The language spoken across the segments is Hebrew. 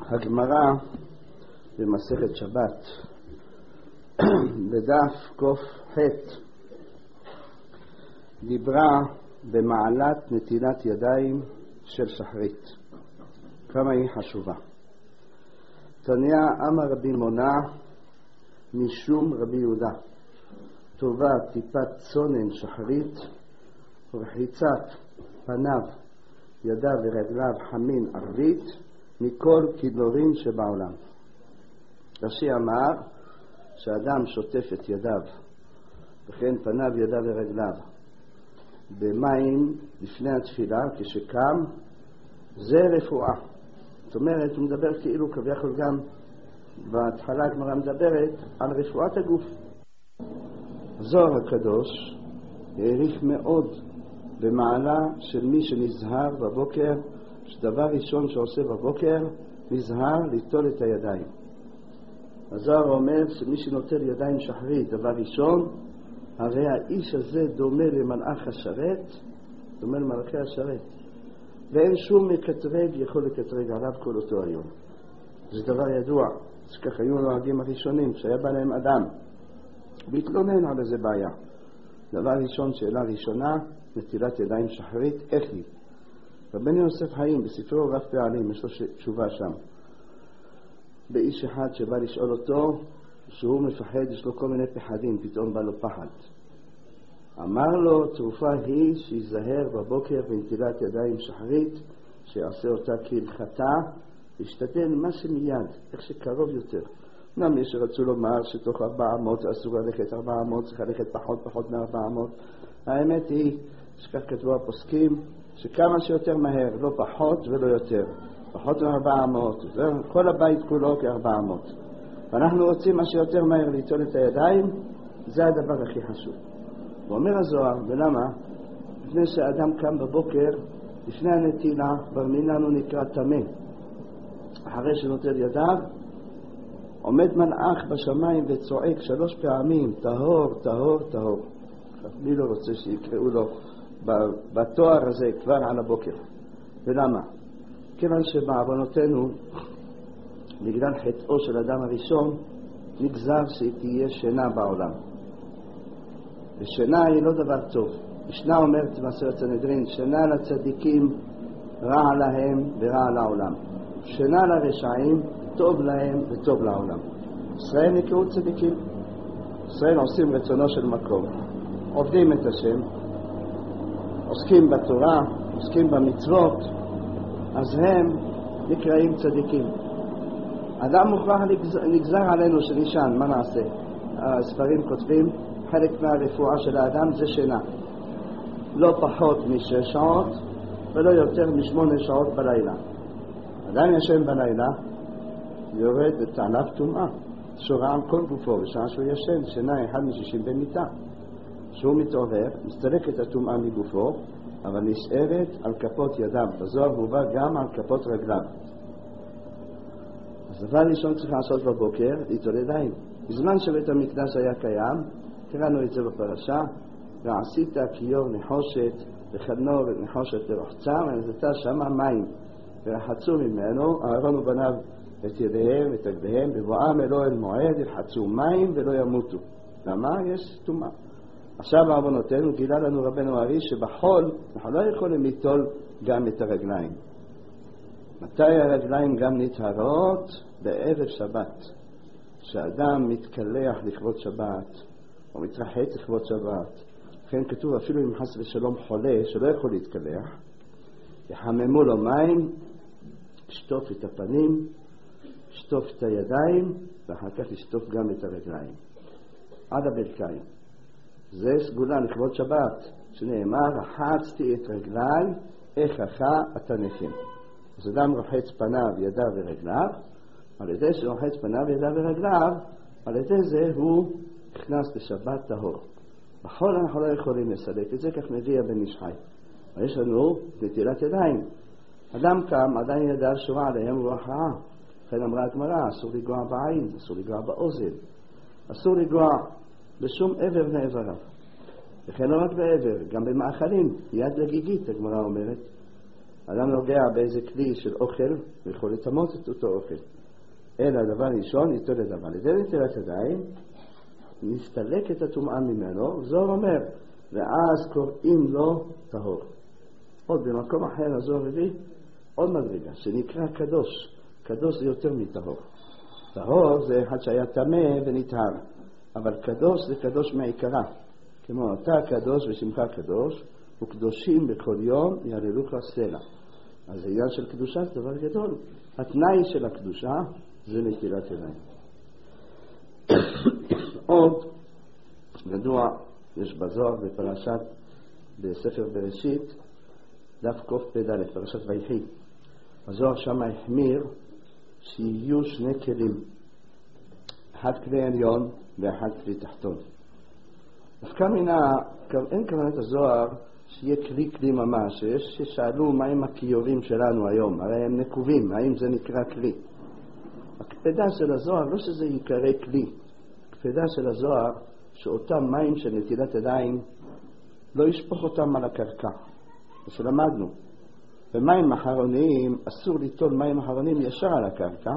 הגמרא במסכת שבת בדף ק"ח דיברה במעלת נטילת ידיים של שחרית, כמה היא חשובה. תניא אמר רבי מונא משום רבי יהודה, טובה טיפת צונן שחרית ורחיצת פניו ידיו ורגליו חמין ערבית מכל כדלורים שבעולם. רש"י אמר שאדם שוטף את ידיו וכן פניו ידיו ורגליו במים לפני התפילה כשקם, זה רפואה. זאת אומרת, הוא מדבר כאילו כביכול גם בהתחלה הגמרא מדברת על רפואת הגוף. הזוהר הקדוש העריך מאוד במעלה של מי שנזהר בבוקר, שדבר ראשון שעושה בבוקר נזהר ליטול את הידיים. הזוהר אומר שמי שנוטל ידיים שחרית דבר ראשון, הרי האיש הזה דומה למלאך השרת, דומה למלאכי השרת, ואין שום מקטרג יכול לקטרג עליו כל אותו היום. זה דבר ידוע, שכך היו הנוהגים הראשונים שהיה בא להם אדם והתלונן על איזה בעיה. דבר ראשון, שאלה ראשונה, נטילת ידיים שחרית, איך היא? רבנו יוסף חיים בספרו רב פעלים יש לו תשובה שם, באיש אחד שבא לשאול אותו שהוא מפחד, יש לו כל מיני פחדים, פתאום בא לו פחד. אמר לו, תרופה היא שיזהר בבוקר בנטילת ידיים שחרית, שיעשה אותה כהלכתה, להשתדל מה שמיד, איך שקרוב יותר. גם יש שרצו לומר שתוך 400 אסור ללכת 400, צריך ללכת פחות מ-400. האמת היא שכך כתבו הפוסקים, שכמה שיותר מהר, לא פחות ולא יותר, פחות מ-400, כל הבית כולו כ-400. ואנחנו רוצים מה שיותר מהר ליטול את הידיים, זה הדבר הכי חשוב. ואומר הזוהר, ולמה? לפני שאדם קם בבוקר, לפני הנטילה, ברמינן הוא נקרא תמה. אחרי שנוטל ידיו, עומד מלאך בשמיים וצועק 3 פעמים, טהור, טהור, טהור. מי לא רוצה שיקראו לו בתואר הזה כבר על הבוקר? ולמה? כיוון שבעוונותינו, בגלל חטאו של אדם הראשון, נגזר שתהיה שינה בעולם. ושינה היא לא דבר טוב. משנה אומרת במסכת סנהדרין, שינה לצדיקים רע להם ורע לעולם. שינה לרשעים טוב להם וטוב לעולם. ישראל נקראו צדיקים. ישראל עושים רצונו של מקום, עובדים את השם, עוסקים בתורה, עוסקים במצוות, אז הם נקראים צדיקים. אדם מוכרח נגזר עלינו שנשען, מה נעשה? הספרים כותבים, חלק מהרפואה של האדם זה שינה. לא פחות מ6 שעות ולא יותר מ8 שעות בלילה. אדם ישן בלילה, יורד עליו טומאה, שורה על כל גופו, בשעה שהוא ישן, שינה 1 מ60 במיטה. שהוא מתעורר, מסתלקת הטומאה מגופו, אבל נשארת על כפות ידיו. בזוהר מובא גם על כפות רגליו. אז דבר ראשון צריך לעשות בבוקר, ליטול ידיים. בזמן שבית המקדש היה קיים, קראנו את זה בפרשה, ועשית כיור נחושת וכנור נחושת לרחצה, ונתת שמה מים ורחצו ממנו אהרון ובניו את ידיהם ואת רגליהם, בבואם אלו אל מועד ירחצו מים ולא ימותו. למה? יש טומאה. עכשיו בעוונותינו גילה לנו רבנו ארי שבחול אנחנו לא יכולים ליטול גם את הרגליים. מתי הרגליים גם נטהרות? בערב שבת. כשאדם מתקלח לכבוד שבת או מתרחץ לכבוד שבת, לכן כתוב אפילו אם חס ושלום חולה שלא יכול להתקלח, יחממו לו מים, שטוף את הפנים, שטוף את הידיים, ואחר כך לשטוף גם את הרגליים עד הברכיים. זה סגולה לכבוד שבת, שנאמר, רחצתי את רגליי, איך אתה נקם. אז אדם רוחץ פניו, ידיו ורגליו, על ידי שרוחץ פניו, ידיו ורגליו, על ידי זה הוא נכנס לשבת טהור. בחול אנחנו לא יכולים לסלק את זה, כך מביא הבן איש חי. ויש לנו נטילת ידיים. אדם קם, עדיין ידיו שורה עליהם רוח רעה. לכן אמרה הגמרא, אסור לגוע בעין, אסור לגוע באוזן, אסור לגוע בשום עבר מאיבריו. וכן לא רק בעבר, גם במאכלים, יד לגיגית, הגמרא אומרת. אדם נוגע באיזה כלי של אוכל, ויכול לטמות את אותו אוכל. אלא הדבר ראשון, ניטול ידיו. על ידי נטילת ידיים, נסתלק את הטומאה ממנו, זוהר אומר, ואז קוראים לו טהור. עוד במקום אחר הזוהר הביא עוד מדרגה, שנקרא קדוש. קדוש זה יותר מטהור. טהור זה אחד שהיה טמא ונטהר, אבל קדוש זה קדוש מעיקרה. כמו אתה קדוש ושמך קדוש, וקדושים בכל יום יעללוך סלע. אז העניין של קדושה זה דבר גדול. התנאי של הקדושה זה נטילת ידיים. עוד מדוע יש בזוהר בספר בראשית דף קפ"ד, פרשת ויחי. הזוהר שם החמיר שיהיו שני כלים, אחד כלי עליון ואחד כלי תחתון. דווקא אין כוונת הזוהר שיהיה כלי ממש. יש ששאלו מה עם הכיורים שלנו היום, הרי הם נקובים, האם זה נקרא כלי? הקפדה של הזוהר לא שזה יקרא כלי, הקפדה של הזוהר שאותם מים של נטילת ידיים לא ישפוך אותם על הקרקע, ושלמדנו במים אחרונים אסור ליטול מים אחרונים ישר על הקרקע,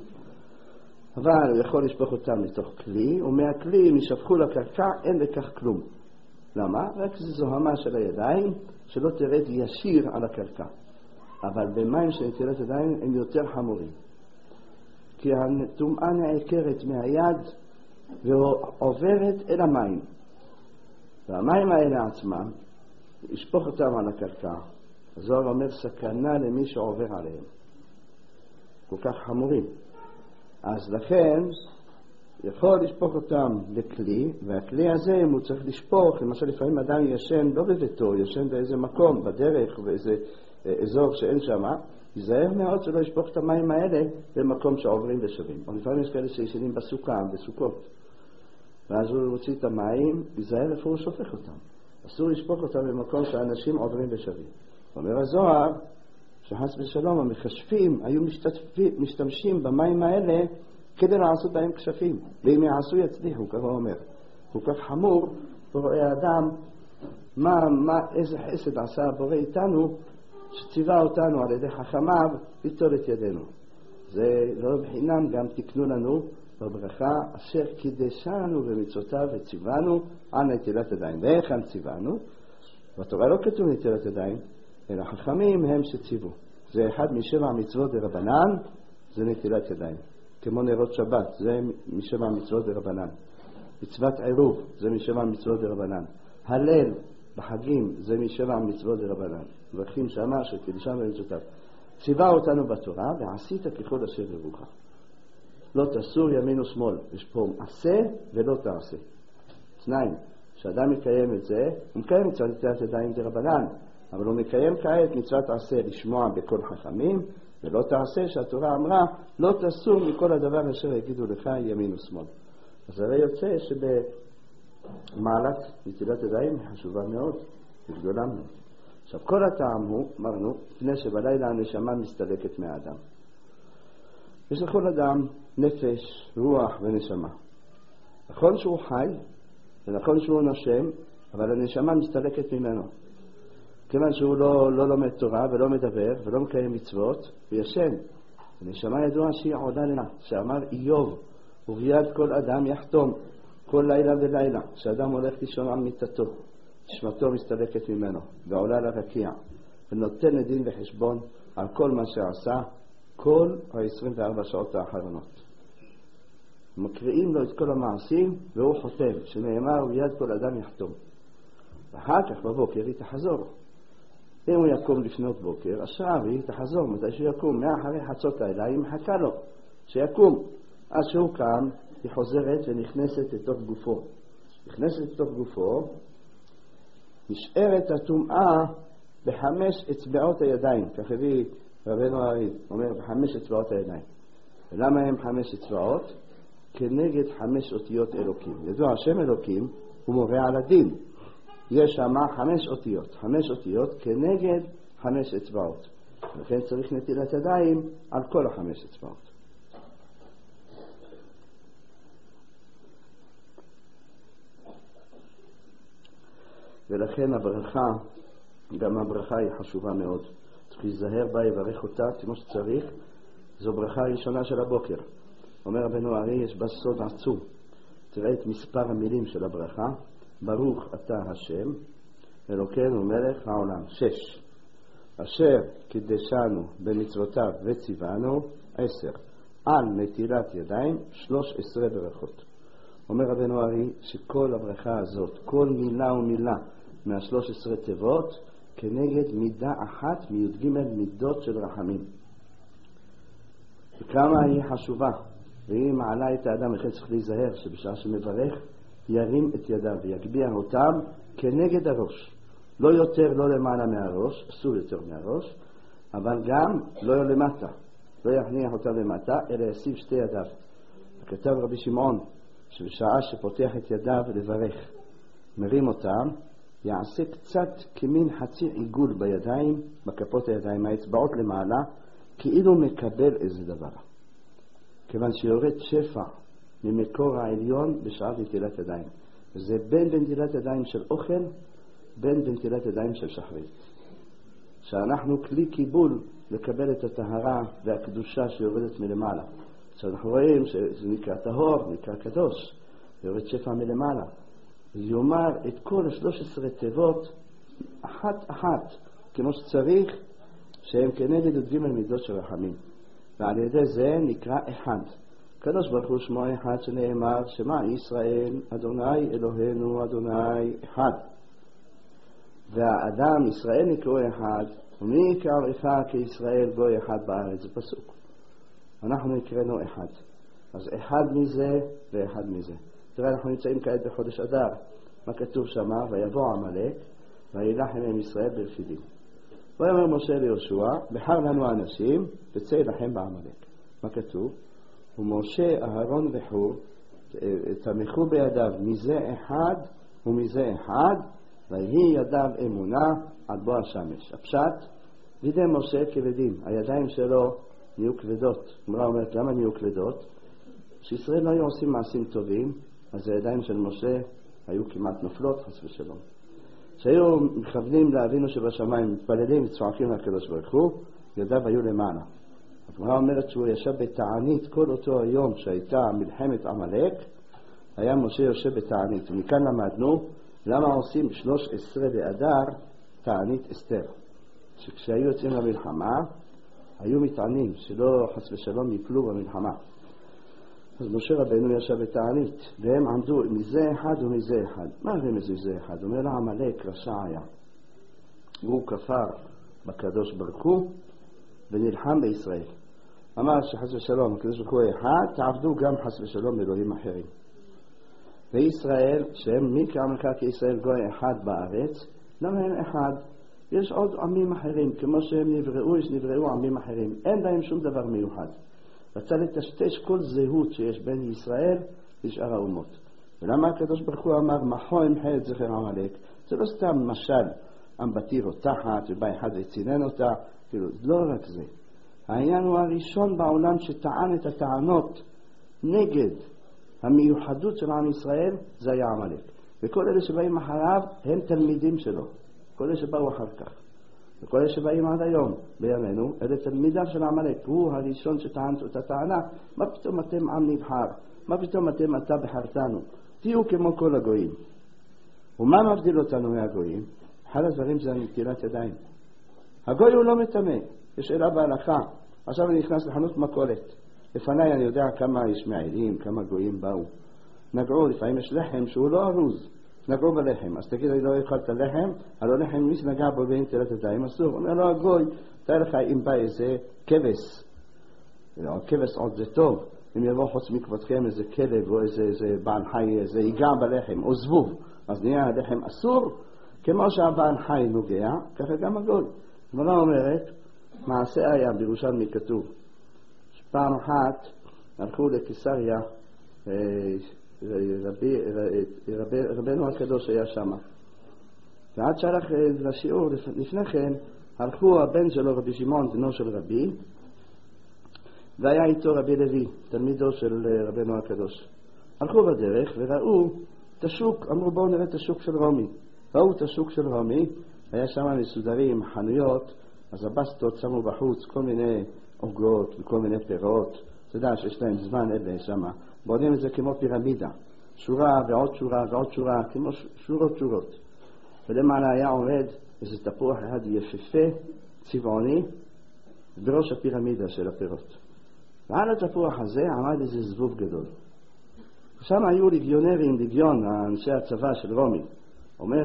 אבל הוא יכול לשפוך אותם לתוך כלי, ומהכלי אם ישפכו לקרקע אין לכך כלום. למה? רק זו זוהמה של הידיים שלא תרד ישיר על הקרקע. אבל במים של נטילת ידיים הם יותר חמורים, כי הטומאה נעקרת מהיד ועוברת אל המים, והמים האלה עצמם ישפוך אותם על הקרקע. הזוהר אומר סכנה למי שעובר עליהם, כל כך חמורים. אז לכן יכול לשפוך אותם לכלי, והכלי הזה אם הוא צריך לשפוך, למשל לפעמים אדם ישן לא בביתו, ישן באיזה מקום בדרך ובאיזה אזור שאין שם, ייזהר מאוד שלא ישפוך את המים האלה במקום שעוברים ושבים. או לפעמים יש כאלה שישנים בסוכה, בסוכות, ואז הוא הוציא את המים, ייזהר איפה הוא שופך אותם. אסור לשפוך אותם במקום שאנשים עוברים ושבים. אומר הזוהר שחס ושלום המכשפים היו משתמשים במים האלה כדי לעשות בהם כשפים, ואם יעשו יצליחו, ככה אומר. הוא כך חמור, ורואה האדם איזה חסד עשה הבורא איתנו, שציווה אותנו על ידי חכמיו ליטול את ידינו. זה לא בחינם, גם תקנו לנו בברכה אשר קידשנו במצוותיו וציוונו על נטילת ידיים. ואיך ציוונו? בתורה לא כתוב נטילת ידיים, אלא חכמים הם שציוו. זה אחד משבע מצוות דרבנן, זה נטילת ידיים. כמו נרות שבת, זה משבע מצוות דרבנן. מצוות עירוב, זה משבע מצוות דרבנן. הלל בחגים, זה משבע מצוות דרבנן. מברכים שמה שקידשנו במצוותיו. ציווה אותנו בתורה, ועשית ככל אשר יורוך. לא תסור ימין ושמאל. יש פה עשה ולא תעשה. שניים, שאדם מקיים את זה, הוא מקיים מצוות נטילת ידיים דרבנן, אבל הוא מקיים כעת מצוות עשה לשמוע בכל חכמים, ולא תעשה שהתורה אמרה לא תסור מכל הדבר אשר יגידו לך ימין ושמאל. אז הרי יוצא שבמעלת נטילת ידיים חשובה מאוד וגדולה מאוד. עכשיו כל הטעם הוא, אמרנו, לפני שבלילה הנשמה מסתלקת מהאדם. יש לכל אדם נפש, רוח ונשמה. נכון שהוא חי ונכון שהוא נושם, אבל הנשמה מסתלקת ממנו. כיוון שהוא לא לומד תורה ולא מדבר ולא מקיים מצוות וישן. הנשמה ידועה שהיא עולה לה, שאמר איוב, וביד כל אדם יחתום כל לילה ולילה, שאדם הולך לישון על מיטתו, נשמתו מסתלקת ממנו ועולה לרקיע, ונותן דין וחשבון על כל מה שעשה כל ה-24 שעות האחרונות. מקריאים לו את כל המעשים והוא חותם, שנאמר וביד כל אדם יחתום. ואחר כך בבוקר היא תחזור. אם הוא יקום לפנות בוקר, השעה והיא תחזור, מתי שהוא יקום, מאחרי חצות לילה, היא מחכה לו, שיקום. אז שהוא קם, היא חוזרת ונכנסת לתוך גופו. נכנסת לתוך גופו, נשארת הטומאה בחמש אצבעות הידיים, כך הביא רבנו הרי"ד, אומר בחמש אצבעות הידיים. ולמה הם חמש אצבעות? כנגד חמש אותיות אלוקים. ידוע השם אלוקים הוא מורה על הדין. יש שם חמש אותיות כנגד חמש אצבעות. לכן צריך נטילת ידיים על כל החמש אצבעות. ולכן הברכה, גם הברכה היא חשובה מאוד. צריך להיזהר בה, יברך אותה כמו שצריך. זו ברכה הראשונה של הבוקר. אומר רבנו ארי, יש בה סוד עצום. תראה את מספר המילים של הברכה. ברוך אתה השם, אלוקינו מלך העולם. 6. אשר קידשנו במצוותיו וציוונו. 10. על נטילת ידיים. 13 ברכות. אומר רבנו ארי שכל הברכה הזאת, כל מילה ומילה מה13 תיבות, כנגד מידה אחת מי"ג מידות של רחמים. וכמה היא חשובה, והיא מעלה את האדם. לכן צריך להיזהר שבשעה שמברך ירים את ידיו ויגביה אותם כנגד הראש. לא יותר, לא למעלה מהראש, אסור יותר מהראש, אבל גם לא למטה. לא יכניח אותם למטה, אלא ישים שתי ידיו. כתב רבי שמעון שבשעה שפותח את ידיו לברך, מרים אותם, יעשה קצת כמין חצי עיגול בידיים, בכפות הידיים, האצבעות למעלה, כאילו מקבל איזה דבר. כיוון שיורד שפע ממקור העליון בשעת נטילת ידיים. וזה בין בנטילת ידיים של אוכל, בין בנטילת ידיים של שחרית. שאנחנו כלי קיבול לקבל את הטהרה והקדושה שיורדת מלמעלה. שאנחנו רואים שזה נקרא טהור, נקרא קדוש, יורד שפע מלמעלה. יאמר את כל 13 תיבות אחת אחת כמו שצריך, שהם כנגד י"ג מידות של רחמים, ועל ידי זה נקרא אחד. קדוש ברוך הוא שמו אחד, שנאמר שמע ישראל אדוני אלוהינו אדוני אחד. והאדם ישראל נקראו אחד, ומי יקראך כישראל גוי אחד בארץ. זה פסוק, אנחנו נקראנו אחד. אז אחד מזה ואחד מזה. תראה, אנחנו נמצאים כעת בחודש אדר. מה כתוב שם? ויבוא עמלק וילחם עם ישראל ברפידים. ויאמר משה ליהושע, בחר לנו אנשים וצא לכם בעמלק. מה כתוב? ומשה אהרון וחור תמכו בידיו מזה אחד ומזה אחד, ויהי ידיו אמונה עד בוא השמש. הפשט, ידי משה כבדים, הידיים שלו נהיו כבדות. אמרה אומרת, למה נהיו כבדות? כשישראל לא היו עושים מעשים טובים, אז הידיים של משה היו כמעט נופלות, חס ושלום. כשהיו מכוונים לאבינו שבשמיים, מתפללים וצועקים לקדוש ברוך הוא, ידיו היו למעלה. הגמרא אומרת שהוא ישב בתענית כל אותו היום שהייתה מלחמת עמלק, היה משה יושב בתענית. ומכאן למדנו למה עושים 13 באדר תענית אסתר. שכשהיו יוצאים למלחמה, היו מתענים שלא חס ושלום יפלו במלחמה. אז משה רבנו ישב בתענית, והם עמדו מזה אחד ומזה אחד. מה זה מזה אחד? אומר לה, עמלק רשע היה. הוא כפר בקדוש ברוך הוא ונלחם בישראל. אמר שחס ושלום, הקדוש ברוך הוא אחד, תעבדו גם חס ושלום אלוהים אחרים. וישראל, שהם מי כעמלך כישראל גוי אחד בארץ, למה הם אחד? יש עוד עמים אחרים, כמו שהם נבראו, נבראו עמים אחרים. אין בהם שום דבר מיוחד. רצה לטשטש כל זהות שיש בין ישראל לשאר האומות. ולמה הקדוש ברוך הוא אמר מחו אמחה את זכר עמלק? זה לא סתם משל אמבטי רותחת ובא אחד וצינן אותה, כאילו, לא רק זה. העניין הוא הראשון בעולם שטען את הטענות נגד המיוחדות של עם ישראל, זה היה עמלק. וכל אלה שבאים אחריו הם תלמידים שלו, כל אלה שבאו אחר כך. וכל אלה שבאים עד היום בימינו, אלה תלמידיו של עמלק. הוא הראשון שטען את הטענה, מה פתאום אתם עם נבחר? מה פתאום אתה בחרתנו? תהיו כמו כל הגויים. ומה מבדיל אותנו מהגויים? אחד הדברים זה נטילת ידיים. הגוי הוא לא מטמא, יש שאלה בהלכה. עכשיו אני נכנס לחנות מכולת, לפניי אני יודע כמה ישמעאלים, כמה גויים באו, נגעו, לפעמים יש לחם שהוא לא ארוז, נגעו בלחם. אז תגיד, אני לא אוכל את הלחם, הלא לחם מי שנגע בו בנטילת ידיים אסור. אומר לו הגוי, תאר לך אם בא איזה כבש, כבש עוד זה טוב, אם יבוא חוץ מכבודכם איזה כלב או איזה בעל חי, איזה ייגע בלחם או זבוב, אז נהיה הלחם אסור. כמו שהבעל חי נוגע, ככה גם הגוי. הגמרא אומרת, מעשה היה בירושלמי כתוב, שפעם אחת הלכו לקיסריה, רבנו הקדוש היה שם, ועד שהלך לשיעור לפני כן הלכו הבן שלו רבי שמעון בנו של רבי, והיה איתו רבי לוי תלמידו של רבנו הקדוש. הלכו בדרך וראו את השוק, אמרו בואו נראה את השוק של רומי. ראו את השוק של רומי, היה שם מסודרים חנויות אז הבסטות שמו בחוץ כל מיני עוגות וכל מיני פירות. אתה יודע שיש להם זמן אלה שמה. בונים את זה כמו פירמידה. שורה ועוד שורה ועוד שורה, כמו שורות. ולמעלה היה עומד איזה תפוח אחד יפהפה, צבעוני, בראש הפירמידה של הפירות. ועל התפוח הזה עמד איזה זבוב גדול. שם היו לגיונרים, לגיון, אנשי הצבא של רומי. אומר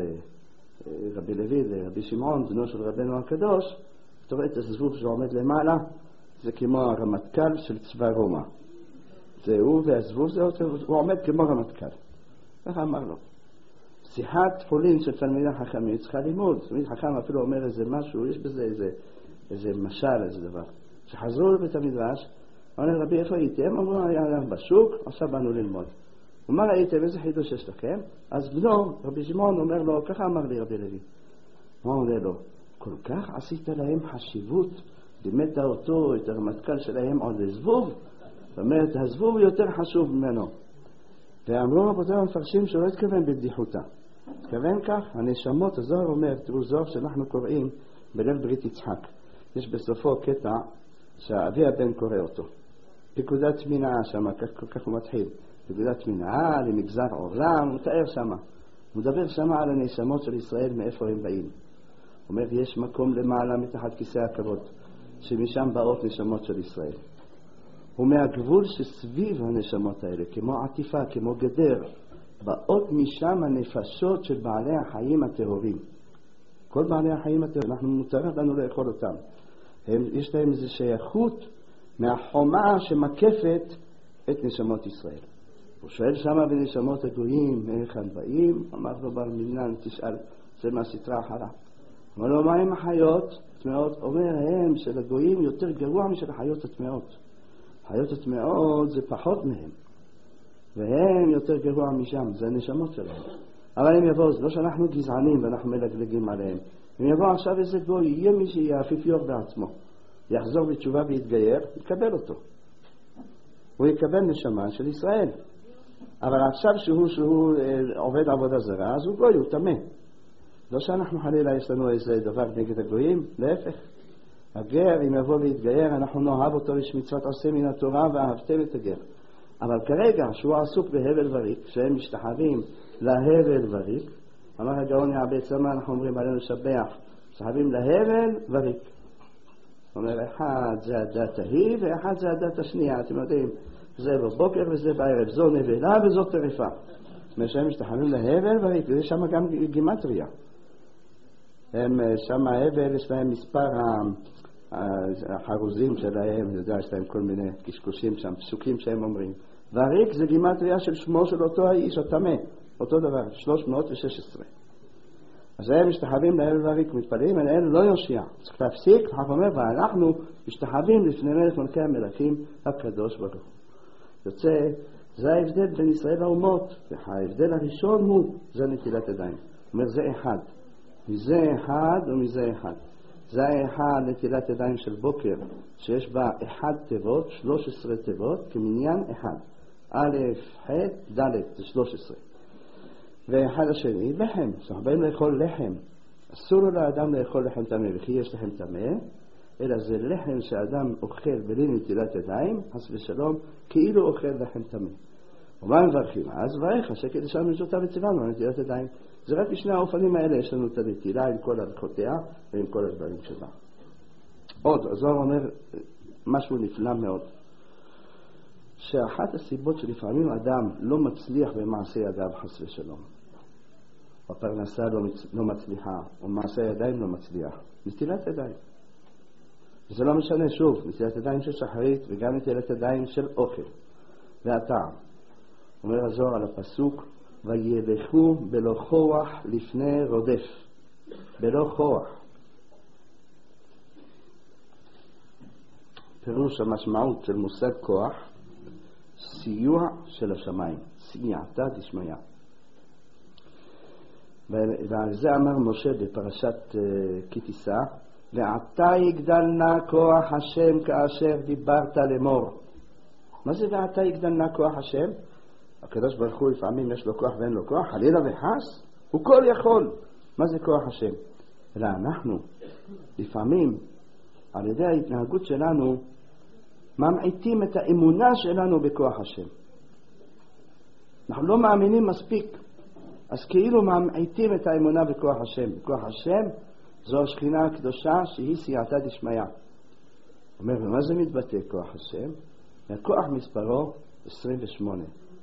רבי לוי לרבי שמעון, בנו של רבנו הקדוש, אתה רואה את הזבוב שעומד למעלה, זה כמו הרמטכ"ל של צבא רומא. זהו, והזבוב זה הוא עומד כמו רמטכ"ל. ככה אמר לו. שיחת חולין של תלמידי חכמים צריכה לימוד. תלמיד חכם אפילו אומר איזה משהו, יש בזה איזה משל, איזה דבר. שחזרו לבית המדרש, אמר רבי, איפה הייתם? אמרו, היה בשוק, עכשיו באנו ללמוד. ומה ראיתם? איזה חידוש יש לכם? אז בנו, רבי שמעון אומר לו, ככה אמר לי רבי לוי. מה אומר לו? כל כך עשית להם חשיבות, לימדת אותו, את הרמטכ"ל שלהם עוד לזבוב? זאת אומרת, הזבוב יותר חשוב ממנו. ואמרו רבותינו המפרשים שלא התכוון בבדיחותה. התכוון כך, הנשמות, הזוהר אומר, תראו זוהר שאנחנו קוראים בליל ברית יצחק. יש בסופו קטע שהאבי הבן קורא אותו. פקודת מנעה שמה, כך הוא מתחיל. פקודת מנעה למגזר עולם, הוא תאר שמה. הוא מדבר שמה על הנשמות של ישראל, מאיפה הם באים. הוא אומר, יש מקום למעלה מתחת כיסא הכבוד, שמשם באות נשמות של ישראל. ומהגבול שסביב הנשמות האלה, כמו עטיפה, כמו גדר, באות משם הנפשות של בעלי החיים הטהורים. כל בעלי החיים הטהורים, אנחנו מותר לנו לאכול אותם. יש להם איזו שייכות מהחומה שמקפת את נשמות ישראל. הוא שואל שמה בנשמות הגויים, מאיכן באים? אמר לו בר מינן, תשאל, זה מהסתרה אחרה. אמר לו, מה הם החיות? טמאות, אומר, הם של הגויים יותר גרוע משל החיות הטמאות. החיות הטמאות זה פחות מהם. והם יותר גרוע משם, זה הנשמות שלהם. אבל הם יבואו, זה לא שאנחנו גזענים ואנחנו מלגלגים עליהם. אם יבוא עכשיו איזה גוי, יהיה מי שיהיה אפיפיור בעצמו. יחזור בתשובה ויתגייר, יקבל אותו. הוא יקבל נשמה של ישראל. אבל עכשיו שהוא עובד עבודה זרה, אז הוא גוי, הוא תמה. לא שאנחנו חלילה יש לנו איזה דבר נגד הגויים, להפך. הגר, אם יבוא ויתגייר, אנחנו נאהב אותו לשמצוות עשה מן התורה ואהבתם את הגר. אבל כרגע שהוא עסוק בהבל וריק, שהם משתחווים להבל וריק, אמר הגאון יעבד צמא, אנחנו אומרים עלינו שבח, משתחווים להבל וריק. זאת אומרת, אחד זה הדת ההיא ואחד זה הדת השנייה, אתם יודעים, זה בבוקר וזה בערב, זו נבלה וזו טרפה. זאת אומרת שהם משתחווים להבל וריק, ויש שם גם גימטריה. הם שם ההבל, יש להם מספר החרוזים שלהם, אני יודע, יש להם כל מיני קשקושים שם, פסוקים שהם אומרים. וריק זה גימטריה של שמו של אותו האיש, התמה, אותו דבר, 316. אז הם משתחווים להבל וריק, מתפללים, אל לא יושיע. צריך להפסיק, כך אומר, ואנחנו משתחווים לפני מלך מלכי המלכים הקדוש ברוך הוא. יוצא, זה ההבדל בין ישראל לאומות. ההבדל הראשון הוא, זה נטילת ידיים. זאת אומרת, זה אחד. מזה אחד ומזה אחד. זה האחד נטילת ידיים של בוקר, שיש בה 1 תיבות, 13 תיבות, כמניין אחד. א', ח', ד', זה 13. ואחד השני, לחם. אנחנו באים לאכול לחם. אסור לו לאדם לאכול לחם טמא, וכי יש לחם טמא, אלא זה לחם שאדם אוכל בלי נטילת ידיים, חס ושלום, כאילו אוכל לחם טמא. ומה מברכים? אז ברך, השקט ישר מזוטה וציוונו על נטילת ידיים. זה רק בשני האופנים האלה יש לנו את הנטילה עם כל הלכותיה ועם כל הדברים שלה. עוד, הזוהר אומר משהו נפלא מאוד. שאחת הסיבות שלפעמים אדם לא מצליח במעשה ידיו חס ושלום. הפרנסה לא מצליחה, או מעשה ידיים לא מצליח. נטילת ידיים. וזה לא משנה שוב, נטילת ידיים של שחרית וגם נטילת ידיים של אוכל. והטעם. אומר הזוהר על הפסוק, וילכו בלא כוח לפני רודף. בלא כוח. פירוש המשמעות של מושג כוח, סיוע של השמיים. סייעתא דשמיא. ועל זה אמר משה בפרשת כי תישא, ועתה יגדל נא כוח השם כאשר דיברת לאמור. מה זה ועתה יגדל נא כוח השם? הקדוש ברוך הוא לפעמים יש לו כוח ואין לו כוח, חלילה וחס, הוא כל יכול. מה זה כוח השם? אלא אנחנו לפעמים, על ידי ההתנהגות שלנו, ממעיטים את האמונה שלנו בכוח השם. אנחנו לא מאמינים מספיק, אז כאילו ממעיטים את האמונה בכוח השם. בכוח השם זו השכינה הקדושה שהיא סייעתא דשמיא. אומר, ומה זה מתבטא כוח השם? הכוח מספרו 28.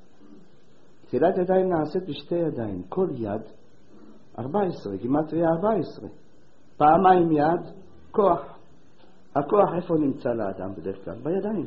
תפילת ידיים נעשית בשתי ידיים, כל יד 14, גימטריה 14. פעמיים יד, כוח. הכוח איפה נמצא לאדם בדרך כלל? בידיים.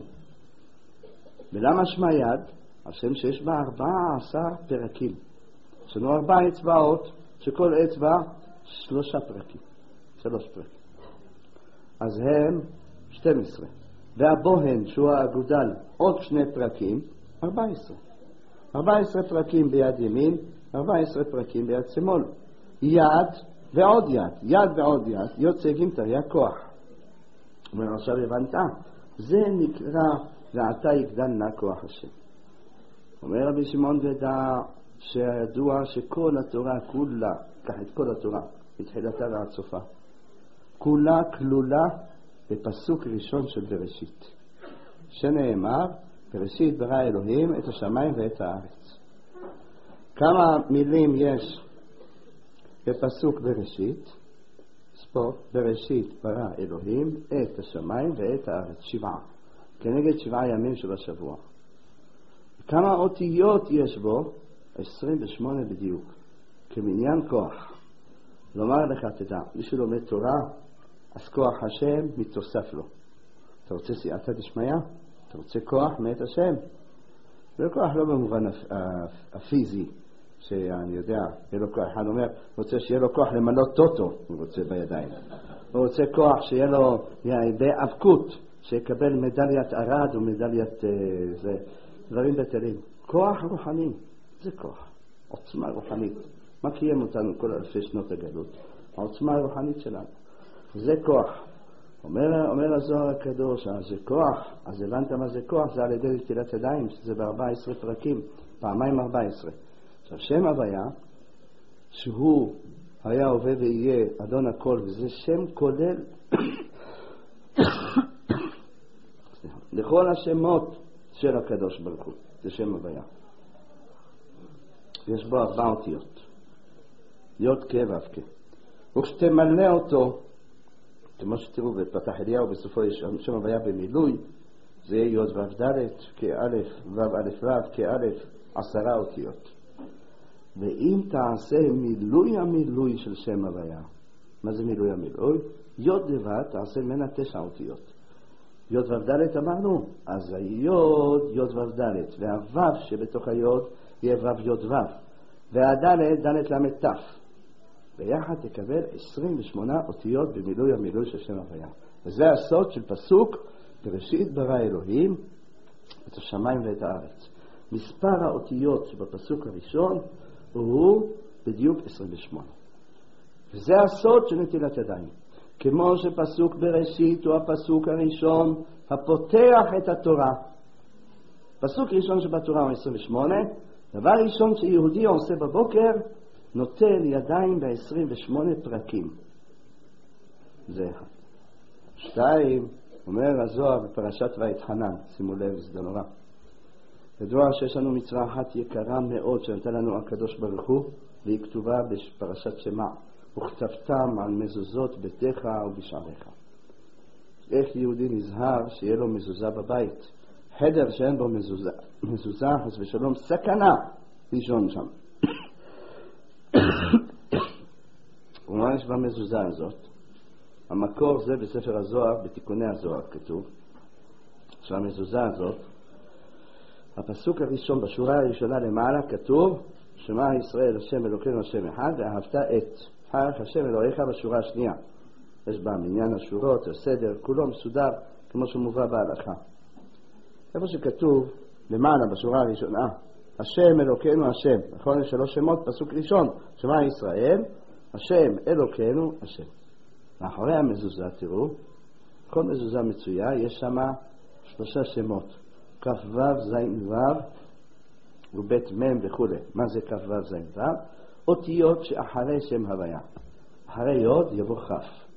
ולמה שמה יד? השם שיש בה 14 פרקים. יש לנו 4 אצבעות, שכל אצבע 3 פרקים. 3 פרקים. אז הם 12. והבוהן, שהוא האגודל, עוד 2 פרקים, 14. 14 פרקים ביד ימין, 14 פרקים ביד שמאל. יד ועוד יד, יד ועוד יד, יוצא גימטריה כוח. אומר, עכשיו הבנת? זה נקרא ועתה יגדלנה כוח השם. אומר רבי שמעון ודע שידוע שכל התורה כולה, קח את כל התורה, מתחילתה ועד סופה, כולה כלולה בפסוק ראשון של בראשית, שנאמר, בראשית ברא אלוהים את השמיים ואת הארץ. כמה מילים יש בפסוק בראשית? ספור, בראשית ברא אלוהים את השמיים ואת הארץ, 7, כנגד 7 ימים שבשבוע. כמה אותיות יש בו? 28 בדיוק, כמניין כוח. לומר לך, תדע, מי שלומד תורה, אז כוח השם מתוסף לו. אתה רוצה סייעתא דשמיא? אתה רוצה כוח מאת השם? וכוח לא במובן הפיזי, שאני יודע, יהיה לו כוח. אחד אומר, רוצה שיהיה לו כוח למלות טוטו, הוא רוצה בידיים. הוא רוצה כוח שיהיה לו באבקות, שיקבל מדליית ארד או מדליית דברים בטלים. כוח רוחני, זה כוח, עוצמה רוחנית. מה קיים אותנו כל אלפי שנות הגלות? העוצמה הרוחנית שלנו. זה כוח. אומר הזוהר הקדוש, זה כוח. אז הבנת מה זה כוח? זה על ידי נטילת ידיים, שזה ב14 פרקים, פעמיים 14. עכשיו, שם הוויה, שהוא היה הווה ויהיה אדון הכל, וזה שם כולל לכל השמות של הקדוש ברוך הוא. זה שם הוויה. יש בו 4 אותיות. יוד כ' ו' כ'. וכשתמלא אותו, כמו שתראו בפתח אליהו, בסופו יש שם הוויה במילוי, זה יהיה יוד ו' ד' כאלף, ו' א' ו' כאלף, 10 אותיות. ואם תעשה מילוי המילוי של שם הוויה, מה זה מילוי המילוי? יוד לבד תעשה ממנה 9 אותיות. יוד ו' ד' אמרנו, אז היוד, יוד ו' ד', והו' שבתוך היוד יהיה ו' יוד ו', והד' ד' למד ת'. ביחד תקבל 28 אותיות במילוי המילוי של שם הוויה. וזה הסוד של פסוק בראשית ברא אלוהים את השמיים ואת הארץ. מספר האותיות שבפסוק הראשון הוא בדיוק 28. וזה הסוד של נטילת ידיים. כמו שפסוק בראשית הוא הפסוק הראשון הפותח את התורה. פסוק ראשון שבתורה הוא 28. דבר ראשון שיהודי עושה בבוקר, נוטל ידיים ב28 פרקים. זה אחד. 2, אומר הזוהר בפרשת ויתחנן, שימו לב, זה נורא. ידוע שיש לנו מצווה אחת יקרה מאוד שנתן לנו הקדוש ברוך הוא, והיא כתובה בפרשת שמע, וכתבתם על מזוזות ביתך ובשעריך. איך יהודי נזהר שיהיה לו מזוזה בבית? חדר שאין בו מזוזה, חס ושלום, סכנה לישון שם. ומה יש במזוזה הזאת? המקור זה בספר הזוהר, בתיקוני הזוהר כתוב, שהמזוזה הזאת, הפסוק הראשון, בשורה הראשונה למעלה כתוב, שמע ישראל השם אלוקינו השם אחד, ואהבת את חרך השם אלוהיך בשורה השנייה. יש בה מניין השורות, הסדר, כולו מסודר כמו שמובא בהלכה. איפה שכתוב למעלה בשורה הראשונה, השם אלוקינו השם, נכון? יש 3 שמות, פסוק ראשון, שמע ישראל, השם אלוקינו השם. מאחורי המזוזה, תראו, כל מזוזה מצויה, יש שם 3 שמות, כ' ו' ז' ו' ובית מ' וכו'. מה זה כ' ו' ז' ו'? אותיות שאחרי שם הוויה. אחרי יוד יבוא כ',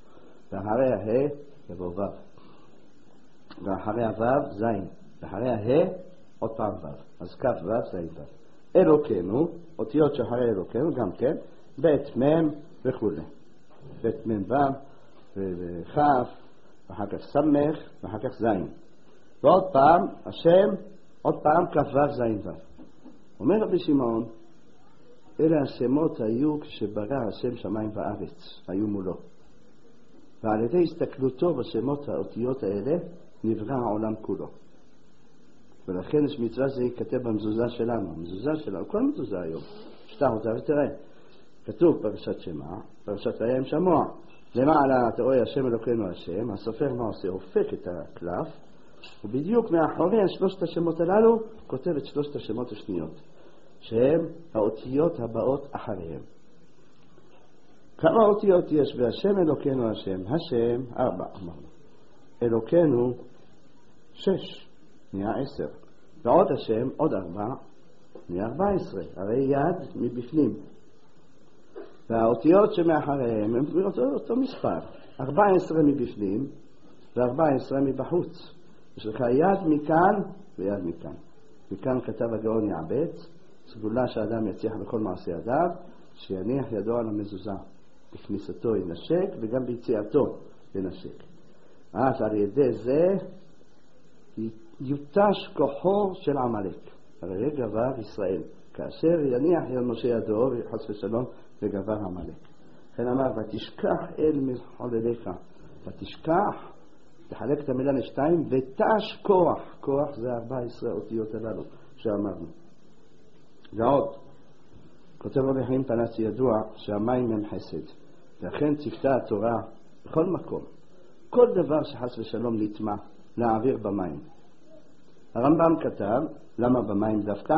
ואחרי הה יבוא ו', ואחרי הו' זין, ואחרי הה עוד פעם ו', אז כ' ו' זין ו'. אלוקנו, אותיות שאחרי אלוקנו גם כן, בית מם וכו', בית מם ו' וכ', ואחר כך סמך, ואחר כך זין. ועוד פעם, השם, עוד פעם כ"ו זין ו'. אומר רבי שמעון, אלה השמות היו כשברא השם שמיים וארץ, היו מולו. ועל ידי הסתכלותו בשמות האותיות האלה, נברא העולם כולו. ולכן יש מצווה זה ייכתב במזוזה שלנו. המזוזה שלנו, כל מזוזה היום, שטח אותה ותראה. כתוב פרשת שמע, פרשת וים שמוע. למעלה אתה רואה השם אלוקינו השם, הסופר מה עושה? הופך את הקלף, ובדיוק מאחורי שלושת השמות הללו כותב את שלושת השמות השניות, שהם האותיות הבאות אחריהם. כמה אותיות יש בהשם אלוקינו השם? השם 4 אמרנו, אלוקינו 6, נהיה 10, ועוד השם עוד 4, נהיה 14, הרי יד מבפנים. והאותיות שמאחריהם הם אותו מספר, 14 מבפנים ו14 מבחוץ. יש לך יד מכאן ויד מכאן. מכאן כתב הגאון יעבץ, סגולה שהאדם יצליח בכל מעשי ידיו, שיניח ידו על המזוזה, בכניסתו ינשק וגם ביציאתו ינשק. אז על ידי זה יותש כוחו של עמלק, הרי גבר ישראל, כאשר יניח יד משה ידו חס ושלום וגבר עמלק. לכן אמר ותשכח אל מחולליך, ותשכח, תחלק את המילה לשתיים, ותש כוח, כוח זה 14 אותיות הללו שאמרנו. ועוד כותב רבי חיים פנסי ידוע שהמים הם חסד, לכן צפתה התורה בכל מקום, כל דבר שחס ושלום נטמע להעביר במים. הרמב"ם כתב למה במים דווקא?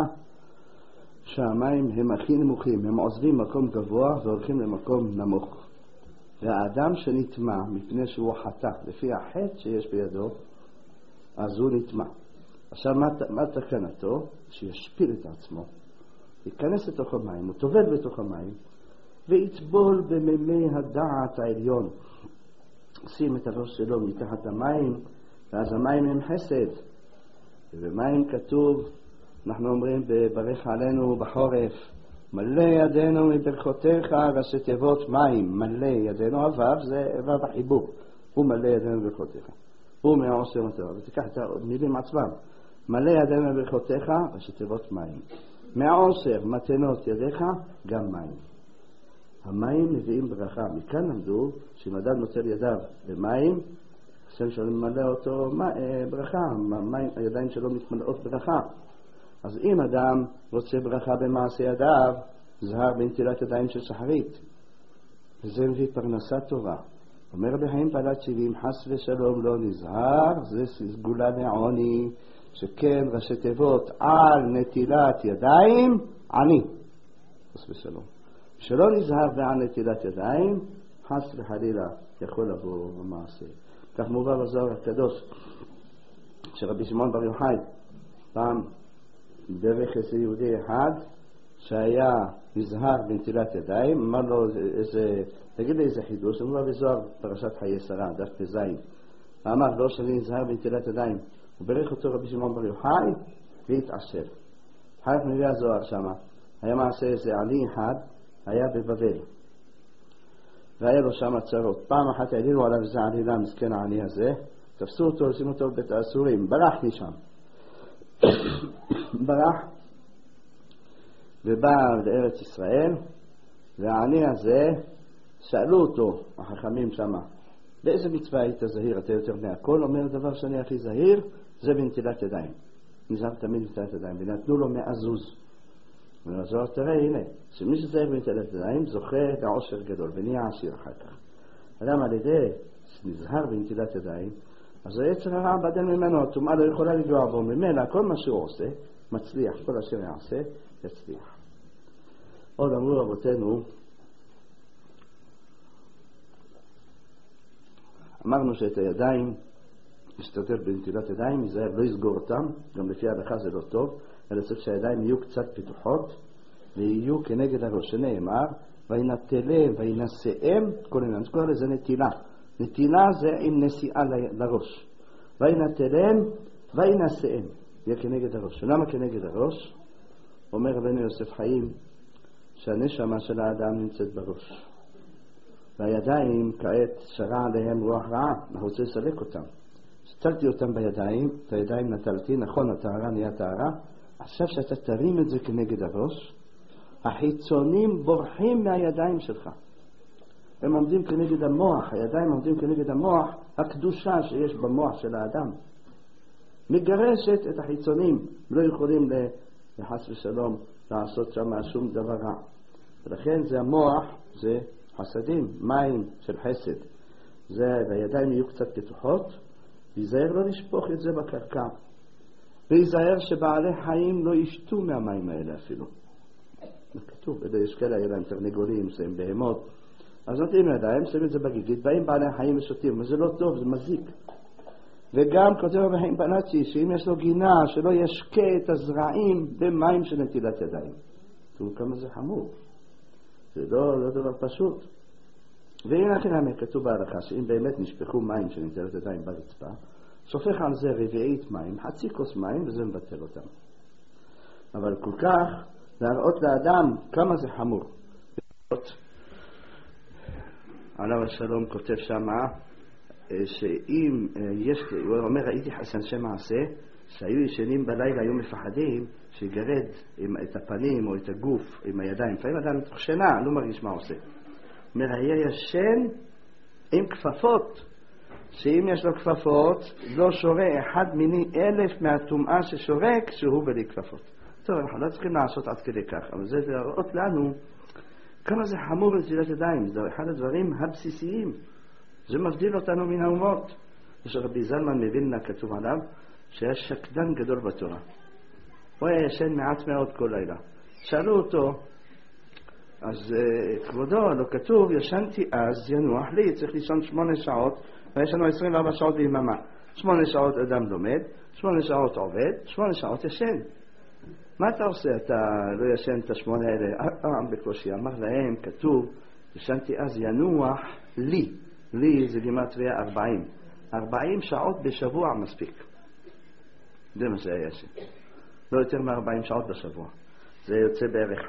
שהמים הם הכי נמוכים, הם עוזבים מקום גבוה והולכים למקום נמוך. והאדם שנטמע מפני שהוא חטא לפי החטא שיש בידו, אז הוא נטמע. עכשיו מה תקנתו? שישפיל את עצמו, ייכנס לתוך המים, הוא טובל בתוך המים ויטבול במימי הדעת העליון, שים את הראש שלו מתחת המים, ואז המים הם חסד. ובמים כתוב, אנחנו אומרים בברך עלינו בחורף, מלא ידינו מברכותיך, ראשי תיבות מים, מלא ידינו, הוו זה וו החיבור, הוא מלא ידינו מברכותיך, הוא מהעושר מטרה. ותיקח את המילים עצמם, מלא ידינו מברכותיך, ראשי תיבות מים, מהעושר מתנות ידיך, גם מים. המים מביאים ברכה. מכאן למדו שאם אדם נוטל ידיו במים, השם שלו ממלא אותו ברכה, הידיים שלו מתמלאות ברכה. אז אם אדם רוצה ברכה במעשה ידיו, זהר בנטילת ידיים של שחרית, וזה מביא פרנסה טובה. אומר רבי חיים בעלת 70, חס ושלום לא נזהר, זה סגולה מעוני, שכן ראשי תיבות על נטילת ידיים, עני, חס ושלום. שלא נזהר ועל נטילת ידיים, חס וחלילה יכול לבוא במעשה. כך מובא בזוהר הקדוש שרבי שמעון בר יוחאי פעם דרך איזה יהודי אחד שהיה נזהר בנטילת ידיים, אמר לו תגיד לי איזה חידוש, אמר בזוהר פרשת חיי שרה, דף פזין, אמר לו שאני נזהר בנטילת ידיים, הוא ברך אותו רבי שמעון בר יוחאי והתעשר. חלק מביא הזוהר שמה, היה מעשה איזה עלי אחד, היה בבבל והיה לו שם צרות. פעם אחת העלילו עליו איזה עלילה מסכן העני הזה, תפסו אותו, לשים אותו בבית האסורים, ברח משם ברח ובא לארץ ישראל, והעני הזה שאלו אותו החכמים שם, באיזה מצווה היית זהיר? אתה יותר מהכל? אומר, דבר שאני הכי זהיר זה בנטילת ידיים, נזהר תמיד בנטילת ידיים, ונתנו לו מעזוז. ונזהר תראה, הנה, שמי שזהיר בנטילת ידיים זוכה לעושר גדול ונהיה עשיר אחר כך. אדם על ידי שנזהר בנטילת ידיים, אז היצר הרע בדל ממנו, טומאה לא יכולה לגוע בו, ממילא כל מה שהוא עושה מצליח, כל אשר יעשה יצליח. עוד אמרו רבותינו, אמרנו שאת הידיים להשתתף בנטילת ידיים, יזהר לא יסגור אותם, גם לפי ההלכה זה לא טוב, אלא צריך שהידיים יהיו קצת פתוחות ויהיו כנגד הראש, שנאמר וינטלם וינשאם, כל עניין, כל זה נטילה, נתינה זה עם נשיאה לראש. וינטלם וינשאם. יהיה כנגד הראש. למה כנגד הראש? אומר רבנו יוסף חיים שהנשמה של האדם נמצאת בראש. והידיים כעת שרה עליהם רוח רעה. אנחנו רוצים לסלק אותם. שתלתי אותם בידיים, את הידיים נטלתי, נכון, הטהרה נהיה טהרה. עכשיו שאתה תרים את זה כנגד הראש, החיצונים בורחים מהידיים שלך. הם עומדים כנגד המוח, הידיים עומדים כנגד המוח, הקדושה שיש במוח של האדם. מגרשת את החיצונים, לא יכולים לחס ושלום לעשות שם שום דבר רע. ולכן זה המוח, זה חסדים, מים של חסד. זה, והידיים יהיו קצת פתוחות, ויזהר לא לשפוך את זה בקרקע. ויזהר שבעלי חיים לא ישתו מהמים האלה אפילו. זה כתוב, יש כאלה, יהיה להם תרנגולים, שהם בהמות. אז נותנים לידיים, שמים את זה בגיגית, באים בעלי החיים ושותים, וזה לא טוב, זה מזיק. וגם כותב רבי פלאצ'י, שאם יש לו גינה, שלא ישקה את הזרעים במים של נטילת ידיים. תראו כמה זה חמור. זה לא דבר פשוט. והנה לכן כתוב בהלכה, שאם באמת נשפכו מים של נטילת ידיים ברצפה, שופך על זה רביעית מים, חצי כוס מים, וזה מבטל אותם. אבל כל כך, להראות לאדם כמה זה חמור. עליו השלום כותב שמה, שאם יש, הוא אומר, ראיתי אנשי מעשה, שהיו ישנים בלילה, היו מפחדים, שיגרד את הפנים או את הגוף עם הידיים. לפעמים אדם מתוך שינה, לא מרגיש מה עושה. אומר, היה ישן עם כפפות, שאם יש לו כפפות, לא שורה אחד מיני 1,000 מהטומאה ששורק, שהוא בלי כפפות. טוב, אנחנו לא צריכים לעשות עד כדי כך, אבל זה להראות לנו כמה זה חמור נטילת ידיים. זה אחד הדברים הבסיסיים. זה מבדיל אותנו מן האומות. ושרבי זלמן מווילנה כתוב עליו שהיה שקדן גדול בתורה. הוא היה ישן מעט מאוד כל לילה. שאלו אותו, אז כבודו, לא כתוב, ישנתי אז, ינוח לי, צריך לישון 8 שעות, ויש לנו 24 שעות ביממה. 8 שעות אדם לומד, 8 שעות עובד, 8 שעות ישן. מה אתה עושה? אתה לא ישן את 8 האלה? בקושי אמר להם, כתוב, ישנתי אז ינוח לי. לי זה גימטריה 40. 40 שעות בשבוע מספיק. זה מה שהיה ישן. לא יותר מ-40 שעות בשבוע. זה יוצא בערך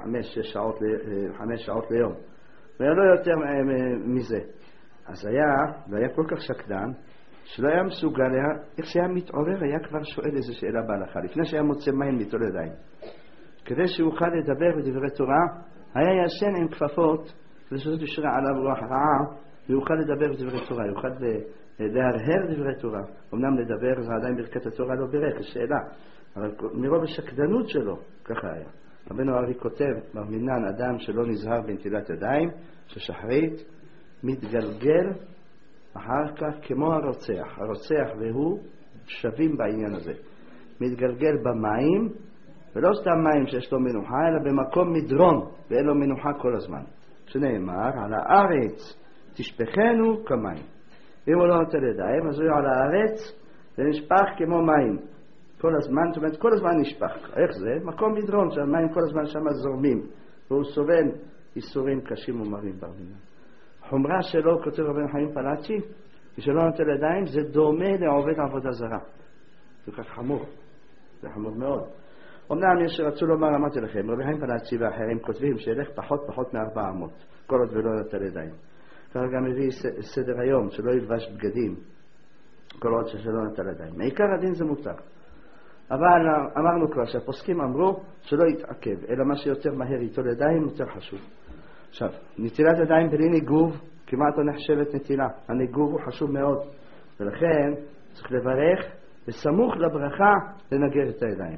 5 שעות ליום. ולא יותר מזה. אז היה כל כך שקדן, שלא היה מסוגל, איך שהיה מתעורר, היה כבר שואל איזו שאלה בהלכה, לפני שהיה מוצא מים ליטול ידיים. כדי שאוכל לדבר בדברי תורה, היה ישן עם כפפות, כדי שזאת ישרה עליו רוח רעה, ויוכל לדבר בדברי תורה, יוכל להרהר דברי תורה. אמנם לדבר זה עדיין ברכת התורה לא ברך, יש שאלה, אבל מרוב השקדנות שלו, ככה היה. רבנו ארי כותב, מרמינן אדם שלא נזהר בנטילת ידיים, ששחרית, מתגלגל אחר כך כמו הרוצח. הרוצח והוא שווים בעניין הזה. מתגלגל במים, ולא סתם מים שיש לו מנוחה, אלא במקום מדרון, ואין לו מנוחה כל הזמן. שנאמר, על הארץ תשפכנו כמים. אם הוא לא נוטל ידיים, אז הוא על הארץ ונשפך כמו מים. כל הזמן, זאת אומרת, כל הזמן נשפך. איך זה? מקום מדרון, שהמים כל הזמן שם זורמים, והוא סובל איסורים קשים ומרים ברמינה. חומרה שלו, כותב רבן חיים פלאצ'י, כשלא נוטל ידיים, זה דומה לעובד עבודה זרה. זה כך חמור. זה חמור מאוד. אמנם יש שרצו לומר, אמרתי לכם, רבי חיים פלאצ'י ואחרים כותבים שילך פחות מ-400, כל עוד ולא נוטל ידיים. כך גם מביא סדר היום, שלא ילבש בגדים, כל עוד שלא נוטל ידיים. מעיקר הדין זה מותר. אבל אמרנו כבר שהפוסקים אמרו שלא יתעכב, אלא מה שיותר מהר ייטול ידיים יותר חשוב. עכשיו, נטילת ידיים בלי ניגוב כמעט לא נחשבת נטילה. הניגוב הוא חשוב מאוד, ולכן צריך לברך וסמוך לברכה לנגב את הידיים.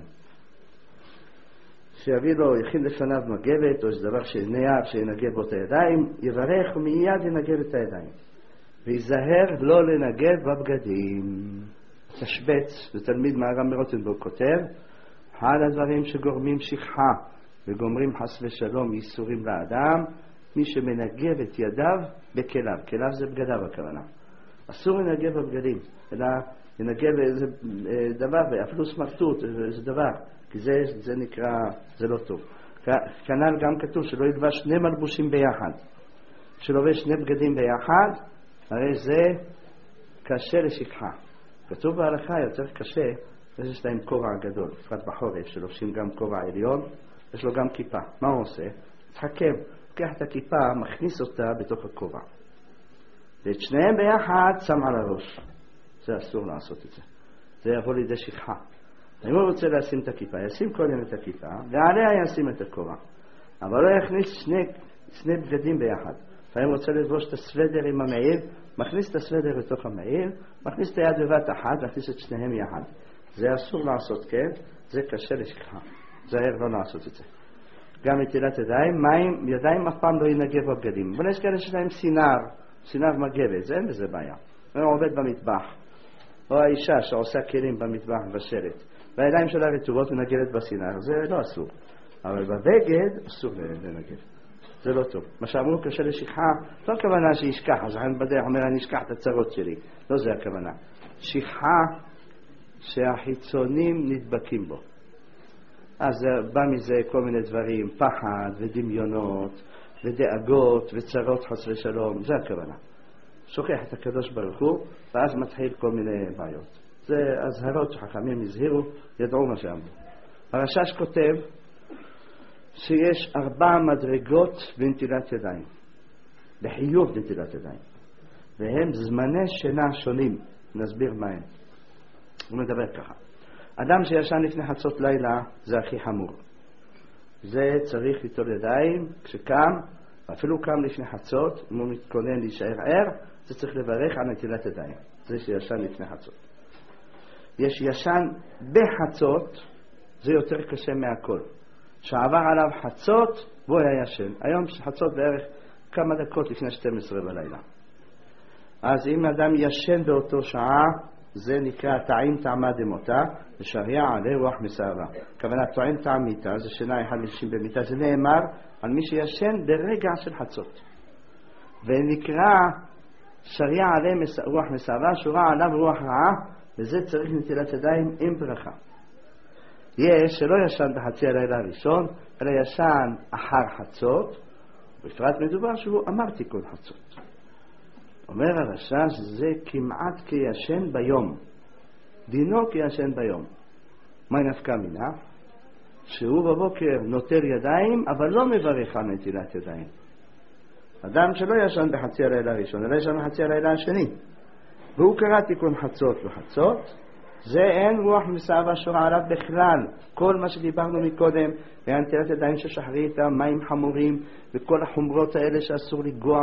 שיביא לו, יכין לפניו מגבת או איזה דבר שנער שינגב בו את הידיים, יברך ומיד ינגב את הידיים. ויזהר לא לנגב בבגדים. תשבץ, ותלמיד מהר"ם מרוטנבורג כותב, אחד הדברים שגורמים שכחה וגומרים חס ושלום ייסורים לאדם, מי שמנגב את ידיו בכליו. כליו זה בגדיו הכוונה. אסור לנגב בבגדים, אלא לנגב איזה דבר, אפילו סמרטוט, איזה דבר, כי זה נקרא, זה לא טוב. כנ"ל גם כתוב שלא ילבש 2 מלבושים ביחד. שלובש 2 בגדים ביחד, הרי זה קשה לשכחה. כתוב בהלכה יותר קשה, זה שיש להם כובע גדול, בפרט בחורף, שלובשים גם כובע עליון, יש לו גם כיפה. מה הוא עושה? תחכם, לוקח את הכיפה, מכניס אותה בתוך הכובע. ואת שניהם ביחד שם על הראש. זה אסור לעשות את זה. זה יבוא לידי שכחה. אם הוא רוצה לשים את הכיפה, ישים קודם את הכיפה, ועליה ישים את הכובע. אבל לא יכניס שני בגדים ביחד. לפעמים רוצה לבוש את הסוודר עם המעיל, מכניס את הסוודר לתוך המעיל, מכניס את היד בבת אחת, מכניס את שניהם יחד. זה אסור לעשות, כן? זה קשה לשכחה. זה לא לעשות את זה. גם נטילת ידיים, מים, ידיים אף פעם לא ינגב בבגדים. אבל יש כאלה שלהם סינר מגבת, זה אין בזה בעיה. הוא עובד במטבח. או האישה שעושה כלים במטבח בשלט. והידיים שלה רטובות ונגבת בסינר, זה לא אסור. אבל בבגד אסור לנגב. זה לא טוב. מה שאמרו קשה לשכחה, לא הכוונה שישכח, אז אני בדרך אומר אני אשכח את הצרות שלי. לא זה הכוונה. שכחה שהחיצונים נדבקים בו. אז בא מזה כל מיני דברים, פחד ודמיונות ודאגות וצרות חס ושלום, זה הכוונה. שוכח את הקדוש ברוך הוא, ואז מתחיל כל מיני בעיות. זה הזהרות שחכמים הזהירו, ידעו מה שאמרו. הרש"ש כותב שיש 4 מדרגות בנטילת ידיים, בחיוב נטילת ידיים, והם זמני שינה שונים. נסביר מהם. הוא מדבר ככה. אדם שישן לפני חצות לילה זה הכי חמור. זה צריך ליטול ידיים כשקם, אפילו קם לפני חצות, אם הוא מתכונן להישאר ער, זה צריך לברך על נטילת ידיים. זה שישן לפני חצות. יש ישן בחצות, זה יותר קשה מהכל. שעבר עליו חצות, בו היה ישן. היום חצות בערך כמה דקות לפני 12 בלילה. אז אם אדם ישן באותו שעה, זה נקרא טעים טעמה דמותה, ושריה עלי רוח מסערה. כוונה טעים טעם מיתה, זה שינה אחד לישין במיתה, זה נאמר על מי שישן ברגע של חצות. ונקרא שריה עלי רוח מסערה, שורה עליו רוח רעה, וזה צריך נטילת ידיים עם ברכה. יש שלא ישן בחצי הלילה הראשון, אלא ישן אחר חצות, בפרט מדובר שהוא אמר תיקון חצות. אומר הרש"ש, זה כמעט כישן ביום. דינו כישן ביום. מה נפקא מינה? שהוא בבוקר נוטל ידיים, אבל לא מברך על נטילת ידיים. אדם שלא ישן בחצי הלילה הראשון, אלא ישן בחצי הלילה השני. והוא קרא תיקון חצות וחצות, זה אין רוח מסערה שורה עליו בכלל. כל מה שדיברנו מקודם, נטילת ידיים של שחרית, מים חמורים, וכל החומרות האלה שאסור לגוע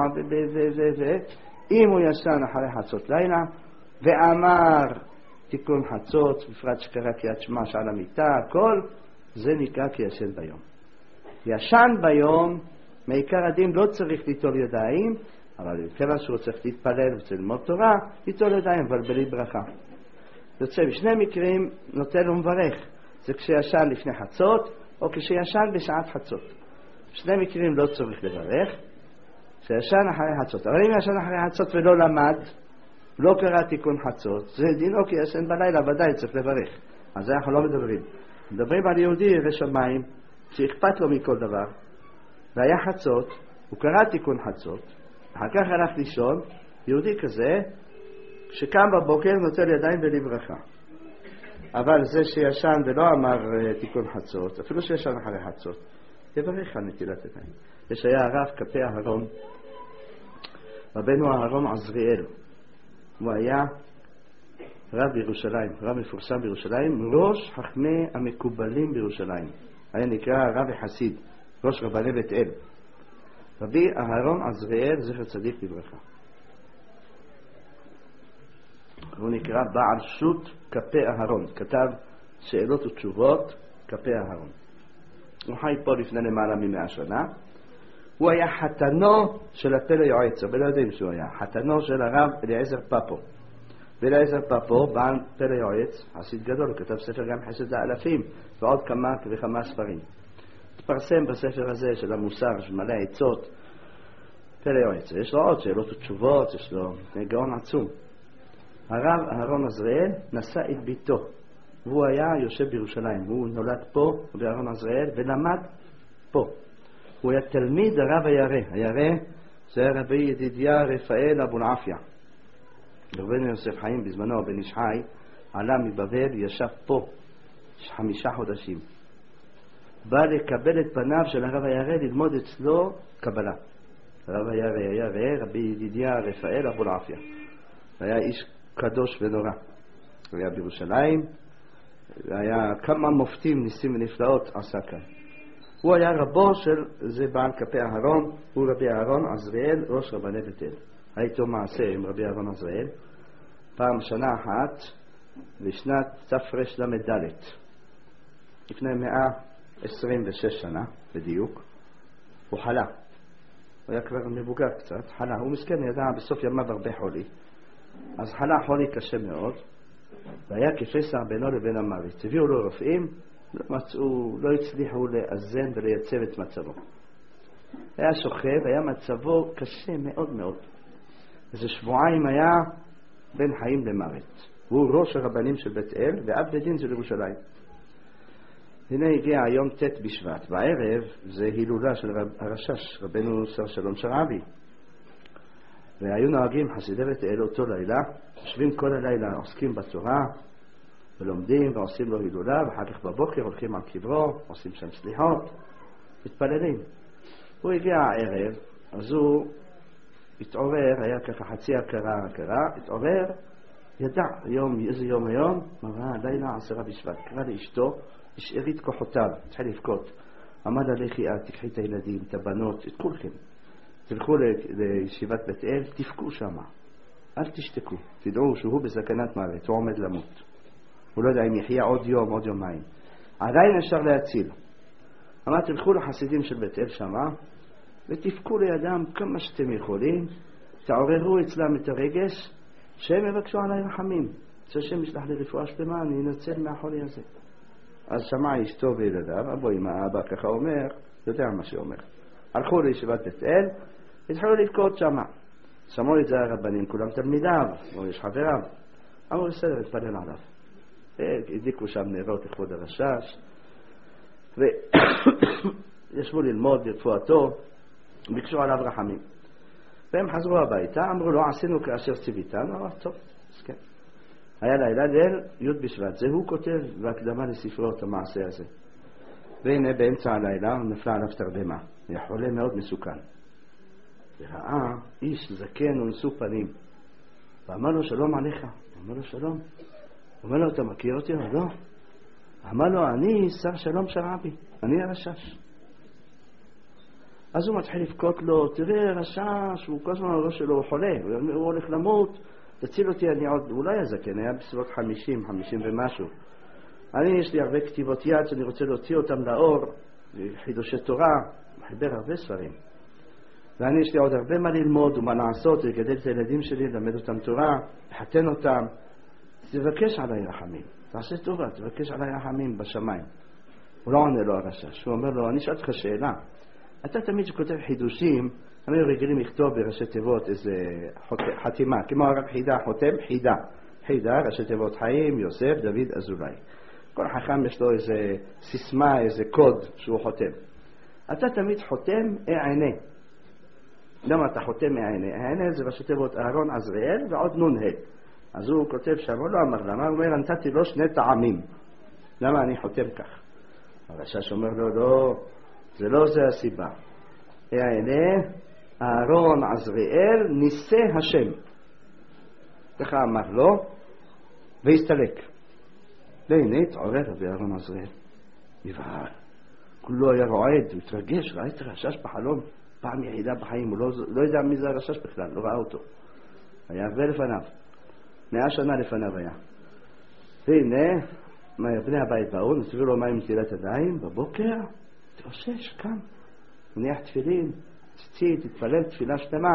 אם הוא ישן אחרי חצות לילה, ואמר תיקון חצות, בפרט שקרא קריאת שמע שעל המיטה, הכל, זה נקרא כישן ביום. ישן ביום, מעיקר הדין לא צריך ליטול ידיים, אבל כיוון שהוא צריך להתפלל וצריך ללמוד תורה, ליטול ידיים, אבל בלי ברכה. יוצא בשני מקרים נוטל ומברך. זה כשישן לפני חצות, או כשישן בשעת חצות. בשני מקרים לא צריך לברך, כשישן אחרי חצות. אבל אם ישן אחרי חצות ולא למד, לא קרא תיקון חצות, זה דינו כי ישן בלילה, ודאי צריך לברך. אז זה אנחנו לא מדברים. מדברים על יהודי ירא שמיים, שאכפת לו מכל דבר, והיה חצות, הוא קרא תיקון חצות, אחר כך הלך לישון, יהודי כזה, שקם בבוקר נוטל ידיים בלי ברכה. אבל זה שישן ולא אמר תיקון חצות, אפילו שישן אחרי חצות, יברך על נטילת ידיים. יש היה הרב כפי אהרון, רבנו אהרון עזריאל, הוא היה רב בירושלים, רב מפורסם בירושלים, ראש חכמי המקובלים בירושלים, היה נקרא רב חסיד, ראש רבני בית אל. רבי אהרון עזריאל זכר צדיק לברכה, הוא נקרא בעל שו"ת כפי אהרון, כתב שאלות ותשובות כפי אהרון. הוא חי פה לפני למעלה מ100 שנה. הוא היה חתנו של הפלא יועץ, אבל לא יודעים שהוא היה חתנו של הרב אליעזר פאפו. ואליעזר פאפו בעל פלא יועץ, חסיד גדול, הוא כתב ספר גם חסד האלפים ועוד כמה וכמה ספרים. התפרסם בספר הזה של המוסר שמלא עצות, פלא יועץ. יש לו עוד שאלות ותשובות, יש לו גאון עצום. הרב אהרון עזריאל נשא את ביתו, והוא היה יושב בירושלים, הוא נולד פה באהרון עזריאל ולמד פה. הוא היה תלמיד הרב הירא, הירא זה רבי ידידיה רפאל אבולעפיה, כשרבנו יוסף חיים בזמנו, בן איש חי, עלה מבבל, ישב פה 5 חודשים. בא לקבל את פניו של הרב הירא, ללמוד אצלו קבלה. הרב הירא, רבי ידידיה רפאל אבולעפיה. היה איש קדוש ונורא. הוא היה בירושלים, היה כמה מופתים, ניסים ונפלאות עשה כאן. הוא היה רבו של זה בעל כפי אהרון, הוא רבי אהרון עזריאל, ראש רבני בית אל. הייתו מעשה עם רבי אהרון עזריאל, פעם שנה אחת, בשנת תרל"ד, לפני 126 שנה בדיוק, הוא חלה. הוא היה כבר מבוגר קצת, חלה. הוא מסכן, ידע בסוף ימיו הרבה חולי. אז חלה חולי קשה מאוד, והיה כפסע בינו לבין המוות. הביאו לו רופאים, לא הצליחו לאזן ולייצב את מצבו. היה שוכב, היה מצבו קשה מאוד מאוד. איזה שבועיים היה בין חיים למוות. הוא ראש הרבנים של בית אל ואב בית דין של ירושלים. הנה הגיע היום ט' בשבט. בערב זה הילולה של הרשש, רבנו שר שלום שרעבי. והיו נוהגים חסידי בית אל אותו לילה, יושבים כל הלילה, עוסקים בתורה, ולומדים ועושים לו הילולה, ואחר כך בבוקר הולכים על קברו, עושים שם סליחות, מתפללים. הוא הגיע הערב, אז הוא התעורר, היה ככה חצי הכרה, התעורר, ידע, איזה יום היום? אמרה, לילה 10 בשבט, קרא לאשתו, השארית כוחותיו, התחיל לבכות. אמר לה, לכי את, תקחי את הילדים, את הבנות, את כולכם. תלכו לישיבת בית אל, תפקו שם. אל תשתקו, תדעו שהוא בסכנת מוות, הוא עומד למות. הוא לא יודע אם יחיה עוד יום, עוד יומיים. עדיין אפשר להציל. אמר, תלכו לחסידים של בית אל שם, ותפקו לידם כמה שאתם יכולים, תעוררו אצלם את הרגש, שהם יבקשו עליי רחמים. שהשם ישלח לי רפואה שלמה, אני אנצל מהחולי הזה. אז שמע אשתו וילדיו, אבו אמא, האבא ככה אומר, יודע מה שאומר. הלכו לישיבת בית אל, התחילו לבכות שם. שמעו את זה הרבנים, כולם תלמידיו, או יש חבריו. אמרו בסדר, התפלל עליו. הדליקו שם נרות לכבוד הרשש, וישבו ללמוד ברפואתו, ביקשו עליו רחמים. והם חזרו הביתה, אמרו לו, עשינו כאשר ציוויתנו, אמר, טוב, אז כן. היה לילה ליל, י' בשבט, זה הוא כותב בהקדמה לספרו את המעשה הזה. והנה באמצע הלילה נפלה עליו תרדמה, היה חולה מאוד מסוכן. וראה איש זקן ונשוא פנים, ואמר לו, שלום עליך. אמר לו, שלום. אומר לו, אתה מכיר אותי? לא. אמר לו, אני שר שלום שרעבי, אני הרשש. אז הוא מתחיל לבכות לו, תראה רשש, הוא כל הזמן הראש שלו, הוא חולה, הוא הולך למות, תציל אותי, אני עוד, הוא לא היה זקן, היה בסביבות 50 ומשהו. יש לי הרבה כתיבות יד שאני רוצה להוציא אותם לאור, חידושי תורה, חיבר הרבה ספרים. יש לי עוד הרבה מה ללמוד ומה לעשות, לגדל את הילדים שלי, ללמד אותם תורה, לחתן אותם. תבקש עליי רחמים, תעשה טובה, תבקש עליי רחמים בשמיים. הוא לא עונה לו הרשש, הוא אומר לו, אני שאלת לך שאלה. אתה תמיד שכותב חידושים, אני רגילים לכתוב בראשי תיבות איזה חתימה, כמו הרב חידה חותם, חידה, ראשי תיבות חיים, יוסף, דוד, אזולאי. כל חכם יש לו איזה סיסמה, איזה קוד שהוא חותם. אתה תמיד חותם עיני. למה אתה חותם עיני? עיני זה ראשי תיבות אהרון עזריאל ועוד נון ה'. אז הוא כותב שם, הוא לא אמר למה, הוא אומר, נתתי לו 2 טעמים. למה אני חותם כך? הרשש אומר לו, לא, זה הסיבה. הנה, אהרון עזריאל ניסה השם. ככה אמר לו, והסתלק. והנה, התעורר רבי אהרון עזריאל. נבהל. כולו היה רועד, הוא התרגש, ראה את הרשש בחלום, פעם יחידה בחיים, הוא לא יודע מי זה הרשש בכלל, לא ראה אותו. היה הרבה לפניו. 100 שנה לפניו היה. והנה, בני הבית באו, נצבו לו מים מטילת ידיים, בבוקר, תרושש, קם, מניח תפילין, ציצית, תתפלל תפילה שלמה.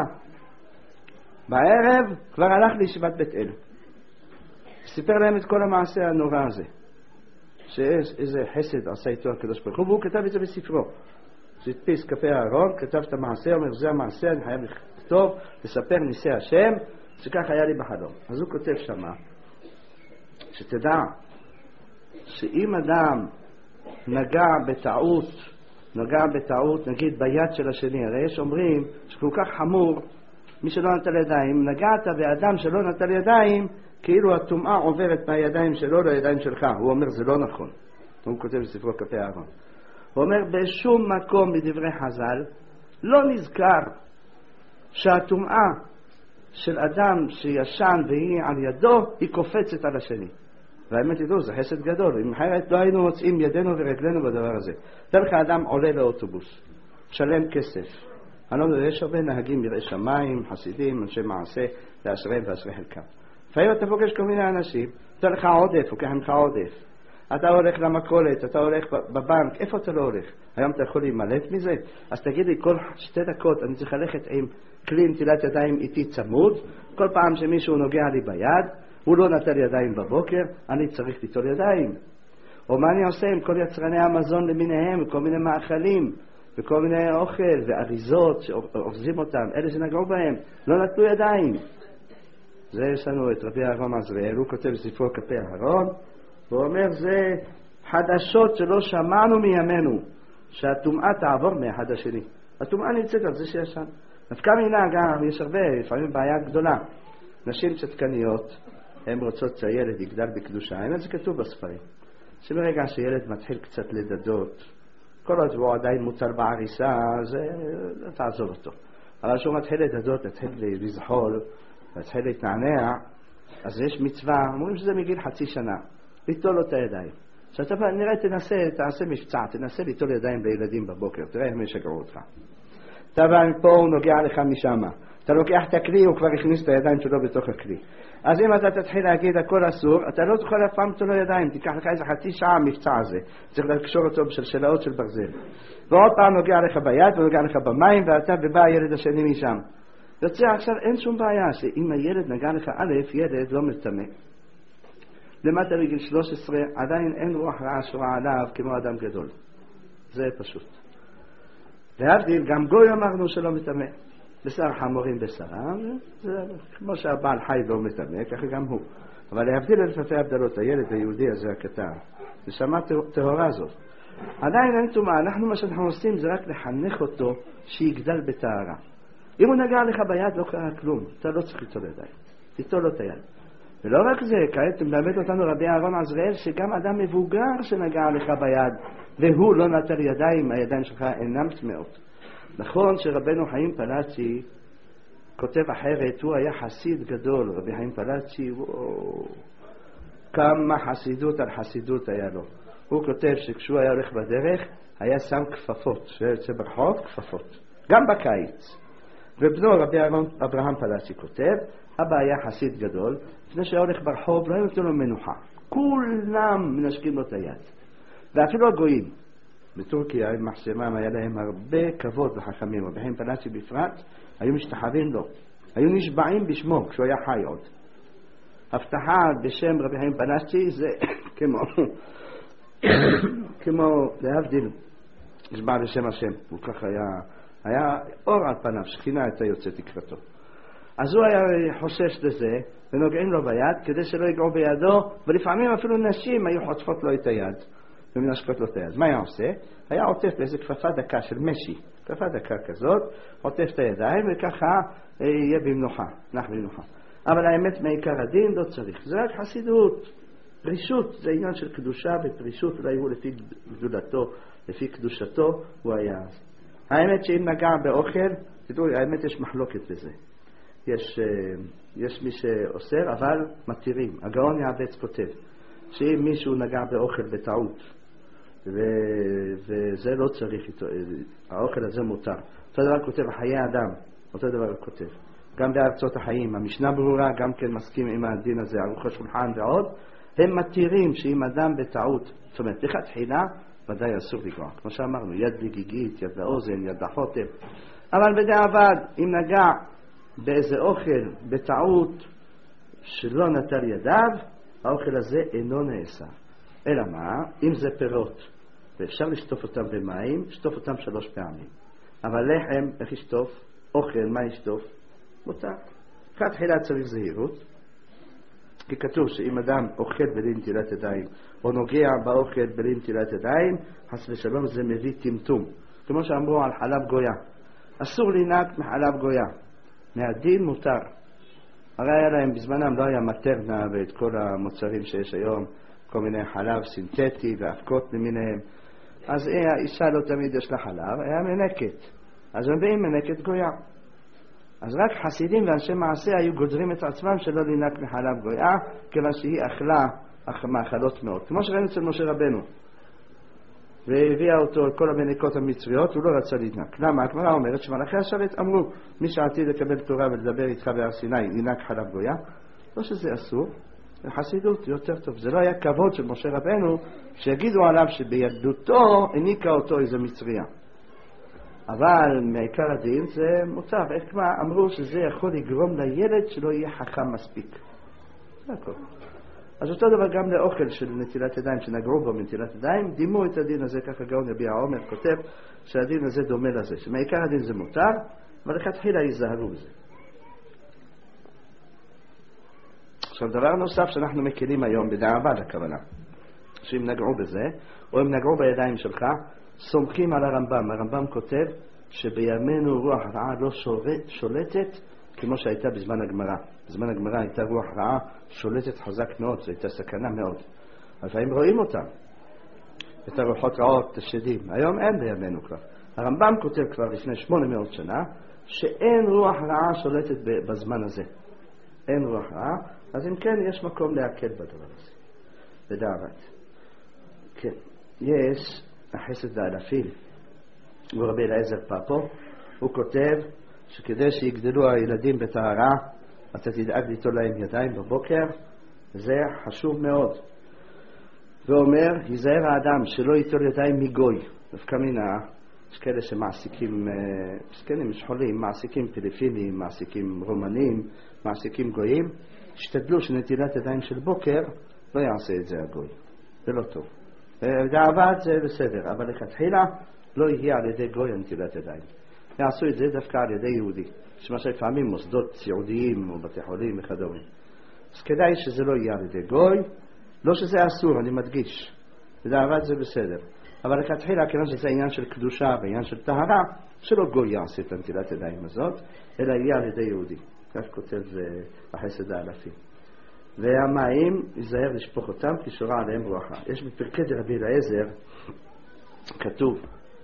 בערב כבר הלך לישיבת בית אל. סיפר להם את כל המעשה הנורא הזה. שאיזה חסד עשה איתו הקדוש ברוך הוא, והוא כתב את זה בספרו. שהדפיס כפי אהרון, כתב את המעשה, אומר, זה המעשה, אני חייב לכתוב, לספר ניסי השם, שכך היה לי בחלום. אז הוא כותב שמה, שתדע, שאם אדם נגע בטעות, נגיד ביד של השני, הרי יש אומרים שכל כך חמור, מי שלא נטל ידיים, נגעת באדם שלא נטל ידיים, כאילו הטומאה עוברת מהידיים שלו לידיים שלך. הוא אומר זה לא נכון. הוא כותב בספרו כפי אהרון. הוא אומר בשום מקום מדברי חז"ל לא נזכר שהטומאה של אדם שישן והיא על ידו היא קופצת על השני. והאמת ידעו, זה חסד גדול. אם אחרת לא היינו מוצאים ידינו ורגלינו בדבר הזה. דרך האדם עולה לאוטובוס, שלם כסף. אני לא יודע, יש הרבה נהגים יראי שמיים, חסידים, אנשי מעשה, ואשריהם ואשרי חלקם. לפעמים אתה פוגש כל מיני אנשים, אתה הולך עודף, לוקח ממך עודף. אתה הולך למכולת, אתה הולך בבנק, איפה אתה לא הולך? היום אתה יכול להימלט מזה? אז תגיד לי, כל 2 דקות אני צריך ללכת עם כלי נטילת ידיים איתי צמוד, כל פעם שמישהו נוגע לי ביד, הוא לא נטל ידיים בבוקר, אני צריך ליטול ידיים. או מה אני עושה עם כל יצרני המזון למיניהם, וכל מיני מאכלים, וכל מיני אוכל ואריזות שאוחזים אותם, אלה שנגעו בהם, לא נטלו ידיים. זה יש לנו את רבי אהרון עזריאל, הוא כותב בספרו כפי אהרון, והוא אומר זה חדשות שלא שמענו מימינו, שהטומאה תעבור מאחד השני. הטומאה נמצאת על זה שישן. נפקא מינה גם, יש הרבה, לפעמים בעיה גדולה. נשים צדקניות, הן רוצות שהילד יגדל בקדושה, הנה זה כתוב בספרים. שברגע שילד מתחיל קצת לדדות, כל עוד הוא עדיין מוטל בעריסה, זה תעזוב אותו. אבל כשהוא מתחיל לדדות, מתחיל לזחול, מתחיל להתנענע, אז יש מצווה, אומרים שזה מגיל 0.5 שנה, ליטול לו את הידיים. שאתה נראה, תעשה מבצע, תנסה ליטול ידיים לילדים בבוקר, תראה הם ישגעו אותך. אתה פה הוא נוגע לך משם, אתה לוקח את הכלי, הוא כבר הכניס את הידיים שלו בתוך הכלי. אז אם אתה תתחיל להגיד הכל אסור, אתה לא תוכל אף פעם ליטול ידיים, תיקח לך איזה 0.5 שעה המבצע הזה, צריך לקשור אותו בשלשלאות של ברזל. ועוד פעם נוגע לך ביד ונוגע לך במים, ואתה ובא הילד השני משם. יוצא עכשיו אין שום בעיה שאם הילד נגע לך ילד לא מטמא. למטה בגיל 13 עדיין אין רוח רעה שורה עליו כמו אדם גדול. זה פשוט. להבדיל, גם גוי אמרנו שלא מטמא. בשר חמורים בשרם, זה כמו שהבעל חי לא מטמא, ככה גם הוא. אבל להבדיל אלפי הבדלות, הילד היהודי הזה הקטן, נשמה טהורה זאת. עדיין אין טומאה, אנחנו מה שאנחנו עושים זה רק לחנך אותו שיגדל בטהרה. אם הוא נגע לך ביד לא קרה כלום, אתה לא צריך ליטול ידיים, ליטול לו את היד. ולא רק זה, כעת מלמד אותנו רבי אהרון עזריאל שגם אדם מבוגר שנגע לך ביד והוא לא נטל ידיים, הידיים שלך אינם טמאות. נכון שרבנו חיים פלאצ'י כותב אחרת, הוא היה חסיד גדול, רבי חיים פלאצ'י, כמה חסידות על חסידות היה לו. הוא כותב שכשהוא היה הולך בדרך היה שם כפפות, שיוצא ברחוב כפפות, גם בקיץ. ובנו רבי אברהם פלאצ'י כותב, אבא היה חסיד גדול, לפני שהיה הולך ברחוב לא היה נותן לו מנוחה, כולם מנשקים לו את היד, ואפילו הגויים בטורקיה עם מחשמם היה להם הרבה כבוד לחכמים, רבי חיים פלאצ'י בפרט היו משתחווים לו, היו נשבעים בשמו כשהוא היה חי עוד. הבטחה בשם רבי חיים פלאצ'י זה כמו להבדיל נשבע בשם השם, הוא כך היה אור על פניו, שכינה הייתה יוצאת לקראתו. אז הוא היה חושש לזה ונוגעים לו ביד כדי שלא יגעו בידו, ולפעמים אפילו נשים היו חוטפות לו את היד ומנשקות לו את היד. מה היה עושה? היה עוטף באיזה כפפה דקה של משי, כפפה דקה כזאת, עוטף את הידיים וככה יהיה במנוחה, נח במנוחה. אבל האמת מעיקר הדין לא צריך, זה רק חסידות, פרישות, זה עניין של קדושה ופרישות, אולי הוא לפי גדולתו, לפי קדושתו הוא היה. האמת שאם נגע באוכל, תדעו, האמת יש מחלוקת בזה. יש מי שאוסר, אבל מתירים. הגאון יעבץ כותב, שאם מישהו נגע באוכל בטעות, וזה לא צריך, האוכל הזה מותר. אותו דבר כותב חיי אדם, אותו דבר כותב. גם בארצות החיים, המשנה ברורה גם כן מסכים עם הדין הזה, ערוך השולחן ועוד, הם מתירים שאם אדם בטעות, זאת אומרת, לכתחילה, ודאי אסור לגוע. כמו שאמרנו, יד לגיגית, יד לאוזן, יד לחוטם. אבל בדיעבד, אם נגע באיזה אוכל בטעות שלא נטל ידיו, האוכל הזה אינו נאסר. אלא מה? אם זה פירות, ואפשר לשטוף אותם במים, שטוף אותם 3 פעמים. אבל לחם, איך ישטוף? אוכל, מה ישטוף? מותר. כתחילה צריך זהירות, כי כתוב שאם אדם אוכל בלי נטילת ידיים, או נוגע באוכל בלי נטילת ידיים, חס ושלום זה מביא טמטום. כמו שאמרו על חלב גויה. אסור לנהג מחלב גויה. מהדין מותר. הרי היה להם בזמנם, לא היה מטרנה ואת כל המוצרים שיש היום, כל מיני חלב סינתטי ואבקות למיניהם. אז האישה לא תמיד יש לה חלב, היה מנקת. אז הם באים מנקת גויה. אז רק חסידים ואנשי מעשה היו גודרים את עצמם שלא לינק מחלב גויה, כיוון שהיא אכלה מאכלות מאוד. כמו שראינו אצל משה רבנו. והביאה אותו כל המניקות המצריות, הוא לא רצה לינק. למה? הגמרא אומרת שמלאכי השרת אמרו, מי שעתיד לקבל תורה ולדבר איתך בהר סיני, לינק חלב גויה. לא שזה אסור, זה חסידות יותר טוב. זה לא היה כבוד של משה רבנו, שיגידו עליו שבילדותו הניקה אותו איזה מצריה. אבל מעיקר הדין זה מותר. איך מה? אמרו שזה יכול לגרום לילד שלא יהיה חכם מספיק. זה הכל. אז אותו דבר גם לאוכל של נטילת ידיים שנגרו בו מנטילת ידיים, דימו את הדין הזה, ככה גאון יביע העומר כותב שהדין הזה דומה לזה, שמעיקר הדין זה מותר, אבל לכתחילה ייזהרו בזה. עכשיו דבר נוסף שאנחנו מכירים היום בדיעבד הכוונה, שאם נגעו בזה או אם נגעו בידיים שלך, סומכים על הרמב"ם. הרמב"ם כותב שבימינו רוח רעה לא שולטת כמו שהייתה בזמן הגמרא. בזמן הגמרא הייתה רוח רעה שולטת חזק מאוד, זו הייתה סכנה מאוד. לפעמים רואים אותם, את הרוחות רעות, השדים. היום אין בימינו כבר. הרמב"ם כותב כבר לפני 800 שנה שאין רוח רעה שולטת בזמן הזה. אין רוח רעה, אז אם כן יש מקום להקל בדבר הזה. בדעת. כן. יש החסד האלפים, ורבי אליעזר פאפו, הוא כותב שכדי שיגדלו הילדים בטהרה, אתה תדאג ליטול להם ידיים בבוקר, זה חשוב מאוד. ואומר, ייזהר האדם שלא ייטול ידיים מגוי. דווקא מינה, יש כאלה שמעסיקים, סקנים שחולים, מעסיקים פיליפינים, מעסיקים רומנים, מעסיקים גויים, שתדלו שנטילת ידיים של בוקר לא יעשה את זה הגוי. זה לא טוב. בדיעבד זה בסדר, אבל לכתחילה לא יהיה על ידי גוי נטילת ידיים. יעשו את זה דווקא על ידי יהודי, שמה שלפעמים מוסדות סיעודיים או בתי חולים וכדומה. אז כדאי שזה לא יהיה על ידי גוי, לא שזה אסור, אני מדגיש. בדיעבד זה בסדר. אבל לכתחילה, כיוון שזה עניין של קדושה ועניין של טהרה, שלא גוי יעשה את נטילת ידיים הזאת, אלא יהיה על ידי יהודי. כך כותב החסד האלפים. והמים, ייזהר לשפוך אותם, כי שורה עליהם ברכה. יש בפרקי דרבי אליעזר, כתוב,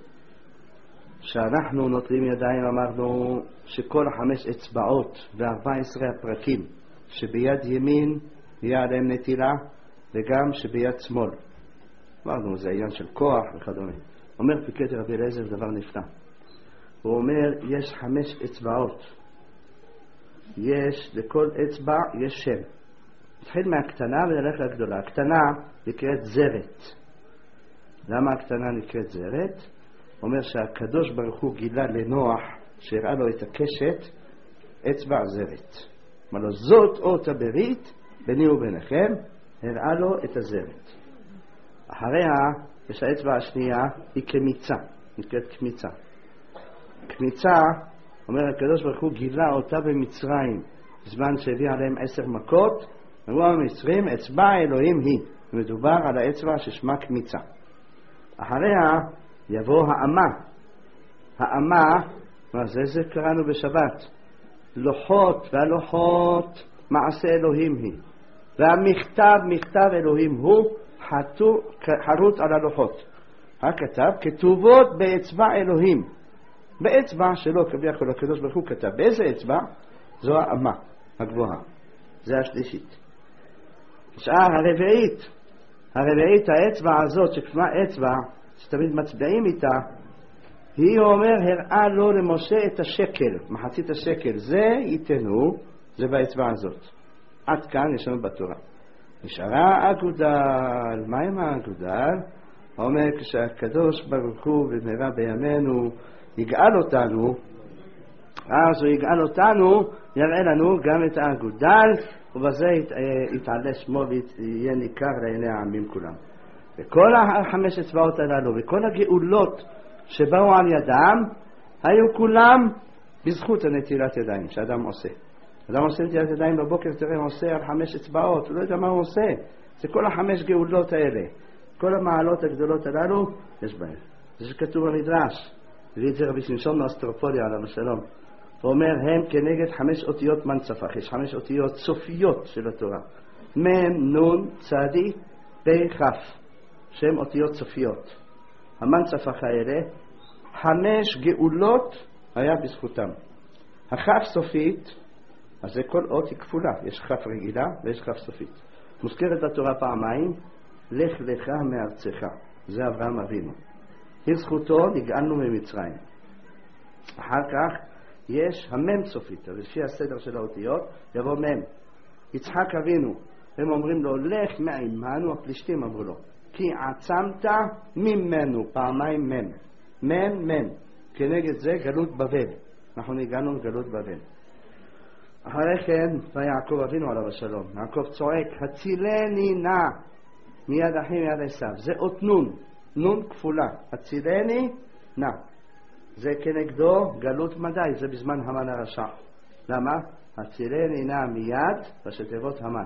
שאנחנו נוטלים ידיים, אמרנו שכל 5 אצבעות ו14 הפרקים שביד ימין יהיה עליהם נטילה, וגם שביד שמאל. אמרנו, זה עניין של כוח וכדומה. אומר פרקי דרבי אליעזר דבר נפלא. הוא אומר, יש 5 אצבעות. יש, לכל אצבע יש שם. נתחיל מהקטנה ונלך לגדולה. הקטנה נקראת זרת. למה הקטנה נקראת זרת? אומר שהקדוש ברוך הוא גילה לנוח שהראה לו את הקשת אצבע זרת. אמר לו, זאת אות הברית ביני וביניכם, הראה לו את הזרת. אחריה יש האצבע השנייה, היא קמיצה, נקראת קמיצה. קמיצה, אומר הקדוש ברוך הוא גילה אותה במצרים, בזמן שהביא עליהם 10 מכות, אמרו המצרים, אצבע אלוהים היא. מדובר על האצבע ששמה קמיצה. אחריה יבוא האמה. האמה, מה זה קראנו בשבת. לוחות, והלוחות מעשה אלוהים היא. והמכתב, מכתב אלוהים הוא, חרוט על הלוחות. הכתב, כתובות באצבע אלוהים. באצבע שלו, כביכול הקדוש ברוך הוא כתב. באיזה אצבע? זו האמה הגבוהה. זה השלישית. שאר הרביעית, האצבע הזאת שכמה אצבע, שתמיד מצביעים איתה, היא אומר, הראה לו למשה את השקל, מחצית השקל. זה ייתנו, זה באצבע הזאת. עד כאן יש לנו בתורה. נשארה אגודל. מה עם האגודל? אומר, כשהקדוש ברוך הוא במהרה בימינו יגאל אותנו, אז הוא יגאל אותנו, יראה לנו גם את האגודל, ובזה יתעלה שמו ויהיה ניכר לעיני העמים כולם. וכל 5 אצבעות הללו וכל הגאולות שבאו על ידם היו כולם בזכות הנטילת ידיים שאדם עושה. אדם עושה נטילת ידיים בבוקר, תראה, הוא עושה על 5 אצבעות, הוא לא יודע מה הוא עושה. זה כל 5 גאולות האלה, כל המעלות הגדולות הללו יש בהם. זה שכתוב במדרש, הביא את זה רבי שמשון מאוסטרופוליה עליו השלום. ואומר הם כנגד 5 אותיות מנצפח. יש 5 אותיות סופיות של התורה. מם, נון, צדי, פי, כף. שהם אותיות סופיות. המנצפח האלה, 5 גאולות היה בזכותם. הכף סופית, אז זה כל אות היא כפולה. יש כף רגילה ויש כף סופית. מוזכרת בתורה פעמיים, לך לך מארצך. זה אברהם אבינו. בזכותו נגאלנו ממצרים. אחר כך יש המם סופית, אז לפי הסדר של האותיות יבוא מם. יצחק אבינו, הם אומרים לו לך מעמנו, הפלישתים אמרו לו, כי עצמת ממנו, פעמיים מם. מם מם. כנגד זה גלות בבל. אנחנו נגענו גלות בבל. אחרי כן ויעקב אבינו עליו השלום, יעקב צועק הצילני נא מיד אחי מיד עשיו. זה אות נון, נון כפולה, הצילני נא. זה כנגדו גלות מדי, זה בזמן המן הרשע. למה? הצילני נא מיד בשתיבות המן.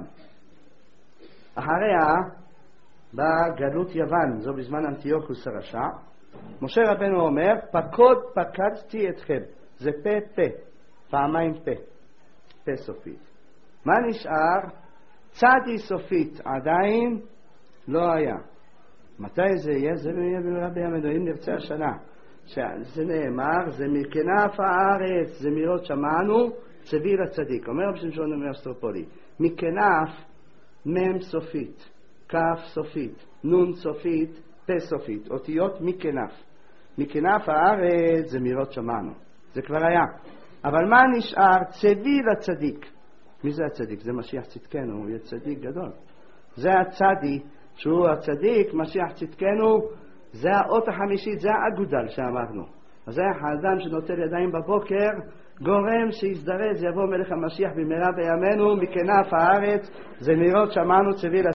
אחריה באה גלות יוון, זו בזמן אנטיוכוס הרשע. משה רבנו אומר פקוד פקדתי אתכם. זה פה פה, פעמיים פה, פה סופית. מה נשאר? צדי סופית עדיין לא היה. מתי זה יהיה? זה יהיה ברבי המדועים נרצה השנה. שזה נאמר, זה מכנף הארץ, זה מירות שמענו, צבי לצדיק. אומר רבי שמשון מאוסטרופולי, מכנף מם סופית, כף סופית, נון סופית, פה סופית. אותיות מכנף. מכנף הארץ זה מירות שמענו. זה כבר היה. אבל מה נשאר? צבי לצדיק. מי זה הצדיק? זה משיח צדקנו, הוא יהיה צדיק גדול. זה הצדי, שהוא הצדיק, משיח צדקנו, זה האות החמישית, זה האגודל שאמרנו. אז זה האדם שנוטל ידיים בבוקר, גורם שיזדרז, יבוא מלך המשיח במהרה בימינו, מכנף הארץ, זה מירות שמענו צבי לצדיק.